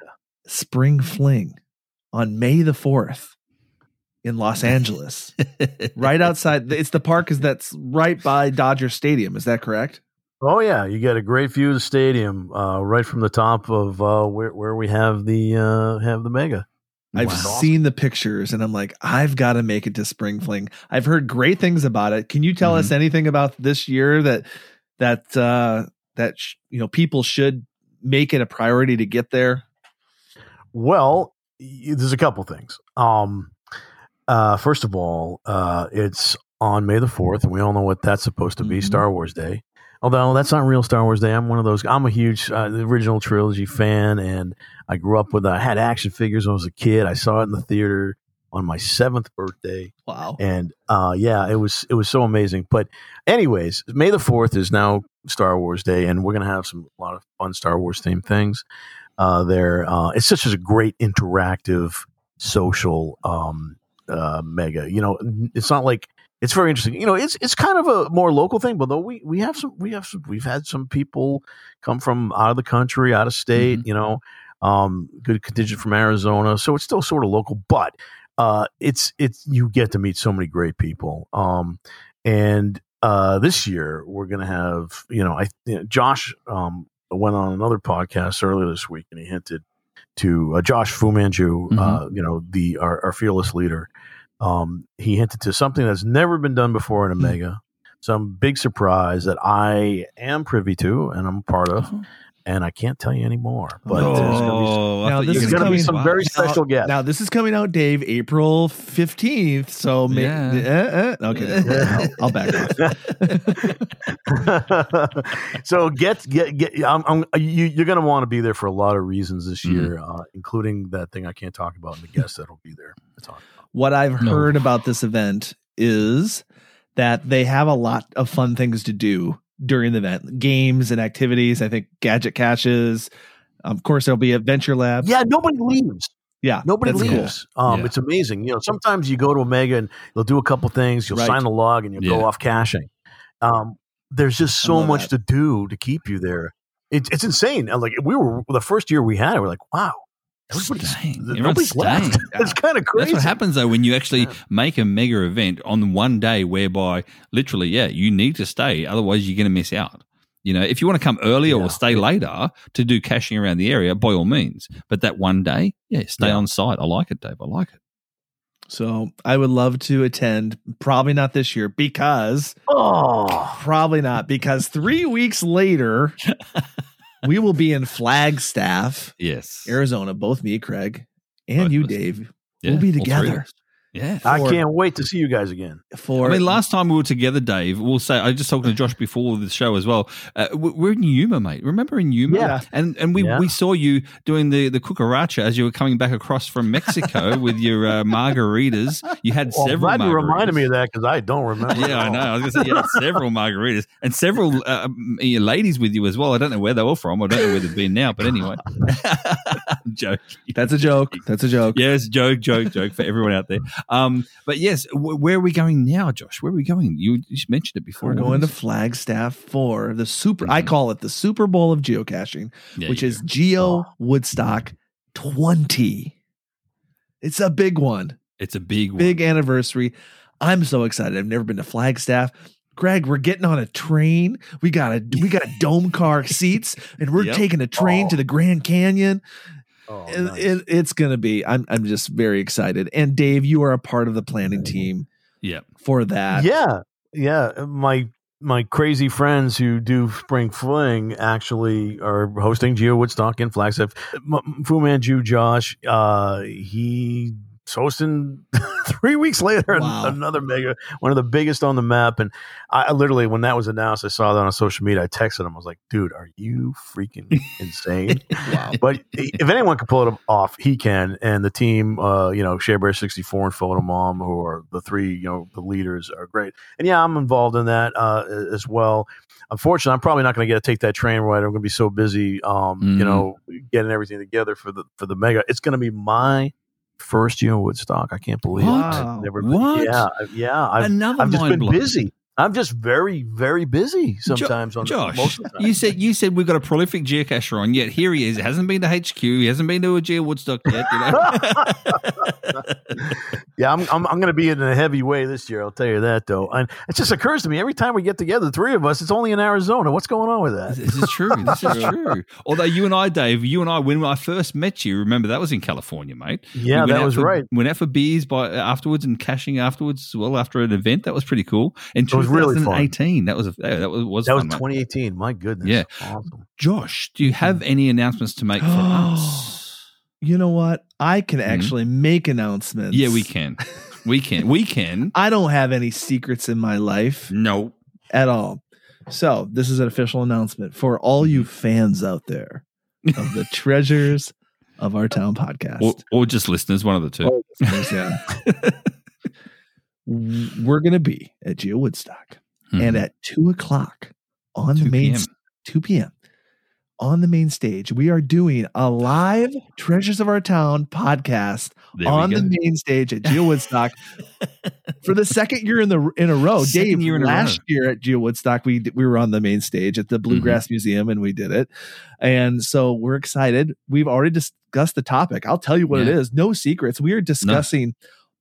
Spring Fling on May the fourth in Los Angeles, right outside. It's the park is that's right by Dodger Stadium. Is that correct? Oh yeah, you get a great view of the stadium uh, right from the top of uh, where where we have the uh, have the mega. I've Wow. seen the pictures and I'm like, I've got to make it to Spring Fling. I've heard great things about it. Can you tell Mhm. us anything about this year that that uh, that sh- you know people should make it a priority to get there? Well, y- there's a couple things. Um, uh, first of all, uh, it's on May the fourth, and we all know what that's supposed to be, Mhm. Star Wars Day. Although that's not real Star Wars Day. I'm one of those. I'm a huge uh, the original trilogy fan, and I grew up with. I had action figures when I was a kid. I saw it in the theater on my seventh birthday, Wow. and uh, yeah, it was it was so amazing. But anyways, May the fourth is now Star Wars Day, and we're gonna have some a lot of fun Star Wars themed things uh, there. Uh, it's such a great interactive social um, uh, mega. You know, it's not like. It's very interesting. You know, it's it's kind of a more local thing, but though we, we have some we have some we've had some people come from out of the country, out of state, Mhm. you know, um, good contingent from Arizona. So it's still sort of local, but uh, it's it's you get to meet so many great people. Um, and uh, this year we're gonna have, you know, I you know, Josh um, went on another podcast earlier this week, and he hinted to uh, Josh Fu Manchu, Mhm. uh, you know, the our, our fearless leader. Um, he hinted to something that's never been done before in a mega, some big surprise that I am privy to and I'm part of, Oh. and I can't tell you anymore. But Oh. there's going to be, Oh, I Now, thought this you is were there's gonna coming- be some wow. very Now- special guests. Now this is coming out, Dave, April fifteenth. So may, Yeah. uh, uh, okay, I'll, I'll back off. So get get get. I'm, I'm you, you're going to want to be there for a lot of reasons this Mhm. year, uh, including that thing I can't talk about and the guests that'll be there to talk about. What I've No. heard about this event is that they have a lot of fun things to do during the event, games and activities. I think gadget caches. Of course, there'll be Adventure Lab. Yeah, nobody leaves. yeah, Nobody that's cool. leaves. Um, Yeah. It's amazing. You know, sometimes you go to a mega and you'll do a couple things, you'll Right. sign the log, and you'll Yeah. go off caching. Um, there's just I so love much that. to do to keep you there. It's it's insane. And like we were the first year we had it, we're like, wow, everybody's Staying. th- Everyone's nobody's left. staying. It's kind of crazy. That's what happens though when you actually Yeah. make a mega event on one day, whereby literally, yeah, you need to stay, otherwise you're going to miss out. You know, if you want to come earlier Yeah. or stay later to do caching around the area, by all means. But that one day, yeah, stay Yeah. on site. I like it, Dave. I like it. So I would love to attend. Probably not this year because Oh, probably not because three weeks later we will be in Flagstaff, Yes, Arizona. Both me, Craig, and Both you, of us. Dave. Yeah, we'll be all three of together. us. Yeah. I For- can't wait to see you guys again. For I mean, last time we were together, Dave, we'll say, I was just talking to Josh before the show as well. Uh, we- we're in Yuma, mate. Remember in Yuma? Yeah. And and we, Yeah. we saw you doing the, the cucaracha as you were coming back across from Mexico with your uh, margaritas. You had Well, I'm several glad you margaritas. reminded me of that because I don't remember. Yeah, at I all. know. I was going to say you had several margaritas and several uh, um, ladies with you as well. I don't know where they were from. I don't know where they've been now, but anyway. I'm joking. that's a joke. That's a joke. Yes, joke, joke, joke for everyone out there. Um, but yes, w- where are we going now, Josh? Where are we going? You, you just mentioned it before. We're going to Flagstaff for the super. I Mhm. call it the Super Bowl of geocaching, Yeah, which you is do. Geo Oh. Woodstock twenty. It's a big one, It's a big one. big anniversary. I'm so excited. I've never been to Flagstaff. Greg, we're getting on a train. We got a we got dome car seats, and we're Yep. taking a train Oh. to the Grand Canyon. Oh, It- nice. it- it's gonna be. I'm I'm just very excited. And Dave, you are a part of the planning team Yeah. for that. Yeah, yeah. My my crazy friends who do Spring Fling actually are hosting Geo Woodstock in Flagstaff. M- Fu Manchu Josh, uh, he hosting three weeks later Wow. another mega, one of the biggest on the map. And I, I literally, when that was announced, I saw that on social media. I texted him. I was like, "Dude, are you freaking insane?" Wow. But if anyone can pull it off, he can. And the team, uh, you know, Shea Bear sixty-four and Photo Mom, who are the three, you know, the leaders, are great. And yeah, I'm involved in that uh, as well. Unfortunately, I'm probably not going to get to take that train ride. I'm going to be so busy, um, Mm. you know, getting everything together for the for the mega. It's going to be my first year in Woodstock. I can't believe What? it. I've never What? Been, yeah, yeah. I've, Another I've just mind been blow. busy. I'm just very, very busy sometimes. Jo- on Josh, most of the time. you said you said we've got a prolific geocacher on, yet here he is. He hasn't been to H Q. He hasn't been to a Geo Woodstock yet. You know? Yeah, I'm I'm, I'm going to be in a heavy way this year. I'll tell you that, though. And it just occurs to me every time we get together, the three of us, it's only in Arizona. What's going on with that? This is true. This is true. Although you and I, Dave, you and I, when I first met you, remember that was in California, mate. Yeah, We went that out was for, right. Went out for beers by afterwards and cashing afterwards as well after an event. That was pretty cool. In It was really fun. twenty eighteen, that was a, that was was That was fun, mate. twenty eighteen. My goodness. Yeah. Awesome. Josh, do you have any announcements to make for us? You know what? I can actually make announcements. Yeah, we can. We can. We can. I don't have any secrets in my life No. at all. So this is an official announcement for all you fans out there of the Treasures of Our Town podcast. Or, or just listeners, one of the two. Yeah. We're going to be at Geo Woodstock. Mhm. And at two o'clock on the two main, p.m. two p.m. on the main stage, we are doing a live Treasures of Our Town podcast There we on go. the main stage at Geo Woodstock for the second year in the in a row. Second Dave, year in a last row. year at Geo Woodstock, we we were on the main stage at the Bluegrass Mm-hmm. Museum, and we did it. And so we're excited. We've already discussed the topic. I'll tell you what it Yeah. is. No secrets. We are discussing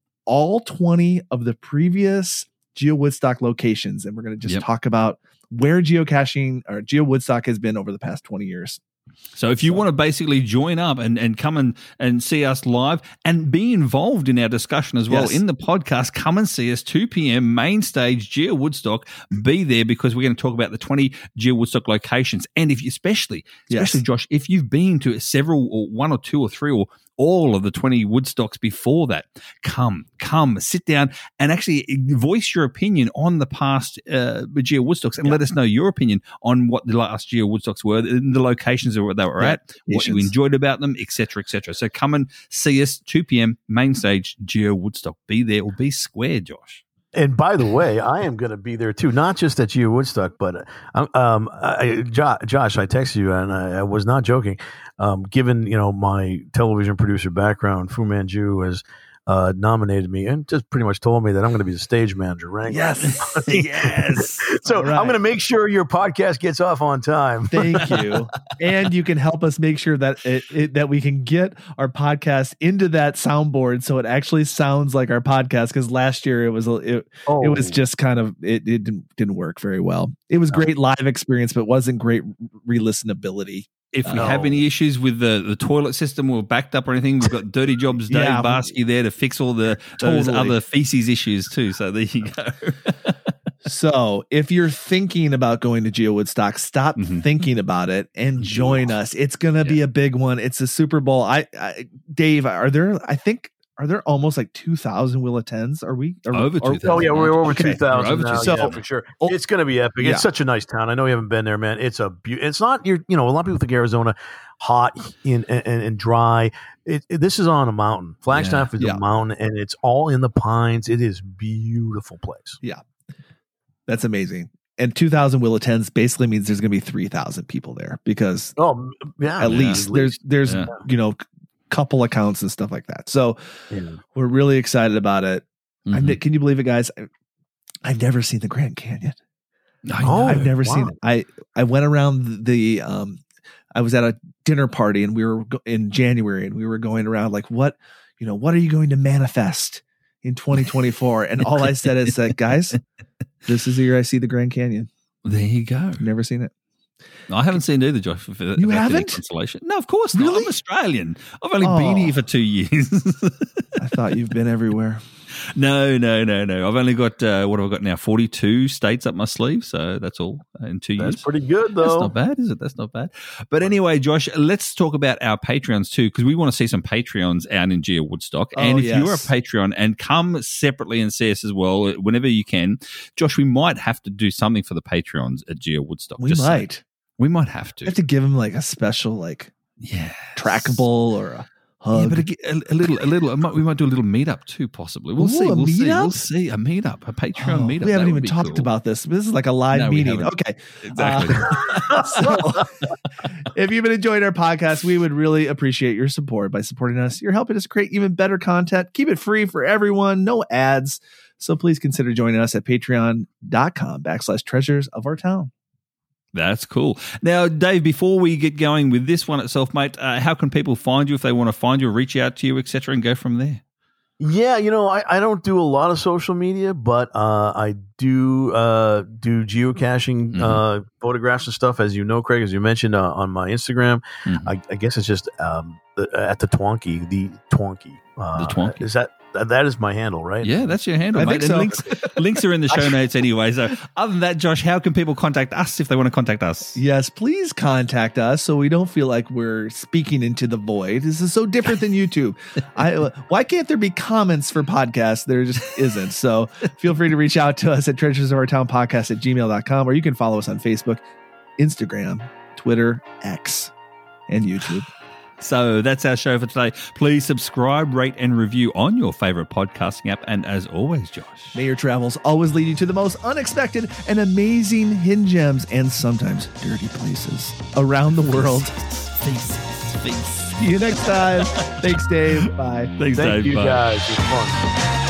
all twenty of the previous Geo Woodstock locations, and we're going to just Yep. talk about where geocaching or Geo Woodstock has been over the past twenty years. So if you So- want to basically join up and, and come and, and see us live and be involved in our discussion as well Yes. in the podcast, come and see us two p.m. main stage Geo Woodstock. Be there because we're going to talk about the twenty Geo Woodstock locations. And if you, especially, Yes. especially Josh, if you've been to several or one or two or three or all of the twenty Woodstocks before that, come, come, sit down and actually voice your opinion on the past uh, Geo Woodstocks and Yeah. let us know your opinion on what the last Geo Woodstocks were, and the locations that they were Yeah. at, what you Locations. enjoyed about them, et cetera, et cetera. So come and see us two p.m. main stage Geo Woodstock. Be there or be square, Josh. And by the way, I am going to be there too, not just at Geo Woodstock, but uh, um, I, Jo- Josh, I texted you, and I, I was not joking. Um, given you know my television producer background, Fu Manchu has uh, nominated me and just pretty much told me that I'm going to be the stage manager, right? Yes. Yes. So All right. I'm going to make sure your podcast gets off on time. Thank you. And you can help us make sure that it, it that we can get our podcast into that soundboard so it actually sounds like our podcast, because last year it was a- it, Oh, it was just kind of it, it didn't didn't work very well. It was great live experience, but wasn't great re-listenability. If we No. have any issues with the, the toilet system or backed up or anything, we've got Dirty Jobs Dave Yeah. Barsky there to fix all the those Totally. other feces issues too. So there you go. So if you're thinking about going to Geo Woodstock, stop Mhm. thinking about it and join us. It's gonna be a big one. It's a Super Bowl. I, I Dave, are there? I think are there almost like two thousand will attends? Are we are, Over are- 2,000. Oh yeah, we're over Okay. two thousand We're over now. two Yeah, thousand. for sure. Oh, It's going to be epic. yeah. It's such a nice town. I know you haven't been there, man. It's a be- It's not your. You know, a lot of people think Arizona hot and, and, and dry. It, it- this is on a mountain. Flagstaff is Yeah. a mountain, and it's all in the pines. It is beautiful place. That's amazing. And two thousand will attends basically means there's going to be three thousand people there, because Oh yeah, at yeah. least there's there's Yeah. you know couple accounts and stuff like that. So Yeah. we're really excited about it. I Mhm. ne- can you believe it, guys? I, I've never seen the Grand Canyon. I Oh, know. I've never wow. seen it. I I went around the um I was at a dinner party, and we were go- in January, and we were going around like, what, you know, what are you going to manifest in twenty twenty-four? And all I said is that, guys, this is the year I see the Grand Canyon. There you go. Never seen it. I haven't seen either, Josh. For, for You if that's any haven't? Consolation? No, of course not. Really? I'm Australian. I've only Oh. been here for two years. I thought you've been everywhere. No, no, no, no. I've only got, uh, what have I got now? forty-two states up my sleeve. So that's all in two years. That's pretty good, though. That's not bad, is it? That's not bad. But anyway, Josh, let's talk about our Patreons too, because we want to see some Patreons out in Geo Woodstock. Oh, and if yes. you're a Patreon, and come separately and see us as well, whenever you can, Josh, we might have to do something for the Patreons at Geo Woodstock. We Just might. saying. We might have to. I have to give him like a special, like, yeah, trackable or a hug. Yeah, but a, a, a little, a little. We might do a little meetup too, possibly. We'll Ooh, see. a We'll see. meetup? We'll see. A meetup, a Patreon Oh, meetup. we haven't That even would be talked cool. about this. This is like a live No, we meeting. haven't. Okay. Exactly. Uh, so, if you've been enjoying our podcast, we would really appreciate your support. By supporting us, you're helping us create even better content. Keep it free for everyone. No ads. So please consider joining us at patreon.com backslash treasures of our town. That's cool. Now, Dave, before we get going with this one itself, mate, uh, how can people find you if they want to find you, reach out to you, et cetera, and go from there? Yeah, you know, I, I don't do a lot of social media, but uh, I do uh, do geocaching Mhm. uh, photographs and stuff, as you know, Craig, as you mentioned uh, on my Instagram. Mhm. I, I guess it's just um, the, at the Twonky, the Twonky. Uh, The Twonky. Is that, that that is my handle, right? Yeah, that's your handle, I mate. think And so. links, links are in the show notes anyway. So other than that, Josh, how can people contact us if they want to contact us? Yes, please contact us so we don't feel like we're speaking into the void. This is so different than YouTube. I uh, why can't there be comments for podcasts? There just isn't. So feel free to reach out to us at treasures of our town podcast at gmail dot com, or you can follow us on Facebook, Instagram, Twitter, X, and YouTube. So that's our show for today. Please subscribe, rate, and review on your favorite podcasting app. And as always, Josh, May your travels always lead you to the most unexpected and amazing hidden gems and sometimes dirty places around the world. Faces, faces. See you next time. Thanks, Dave. Bye. Thanks, Thank Dave. you, Bye. guys. It was fun.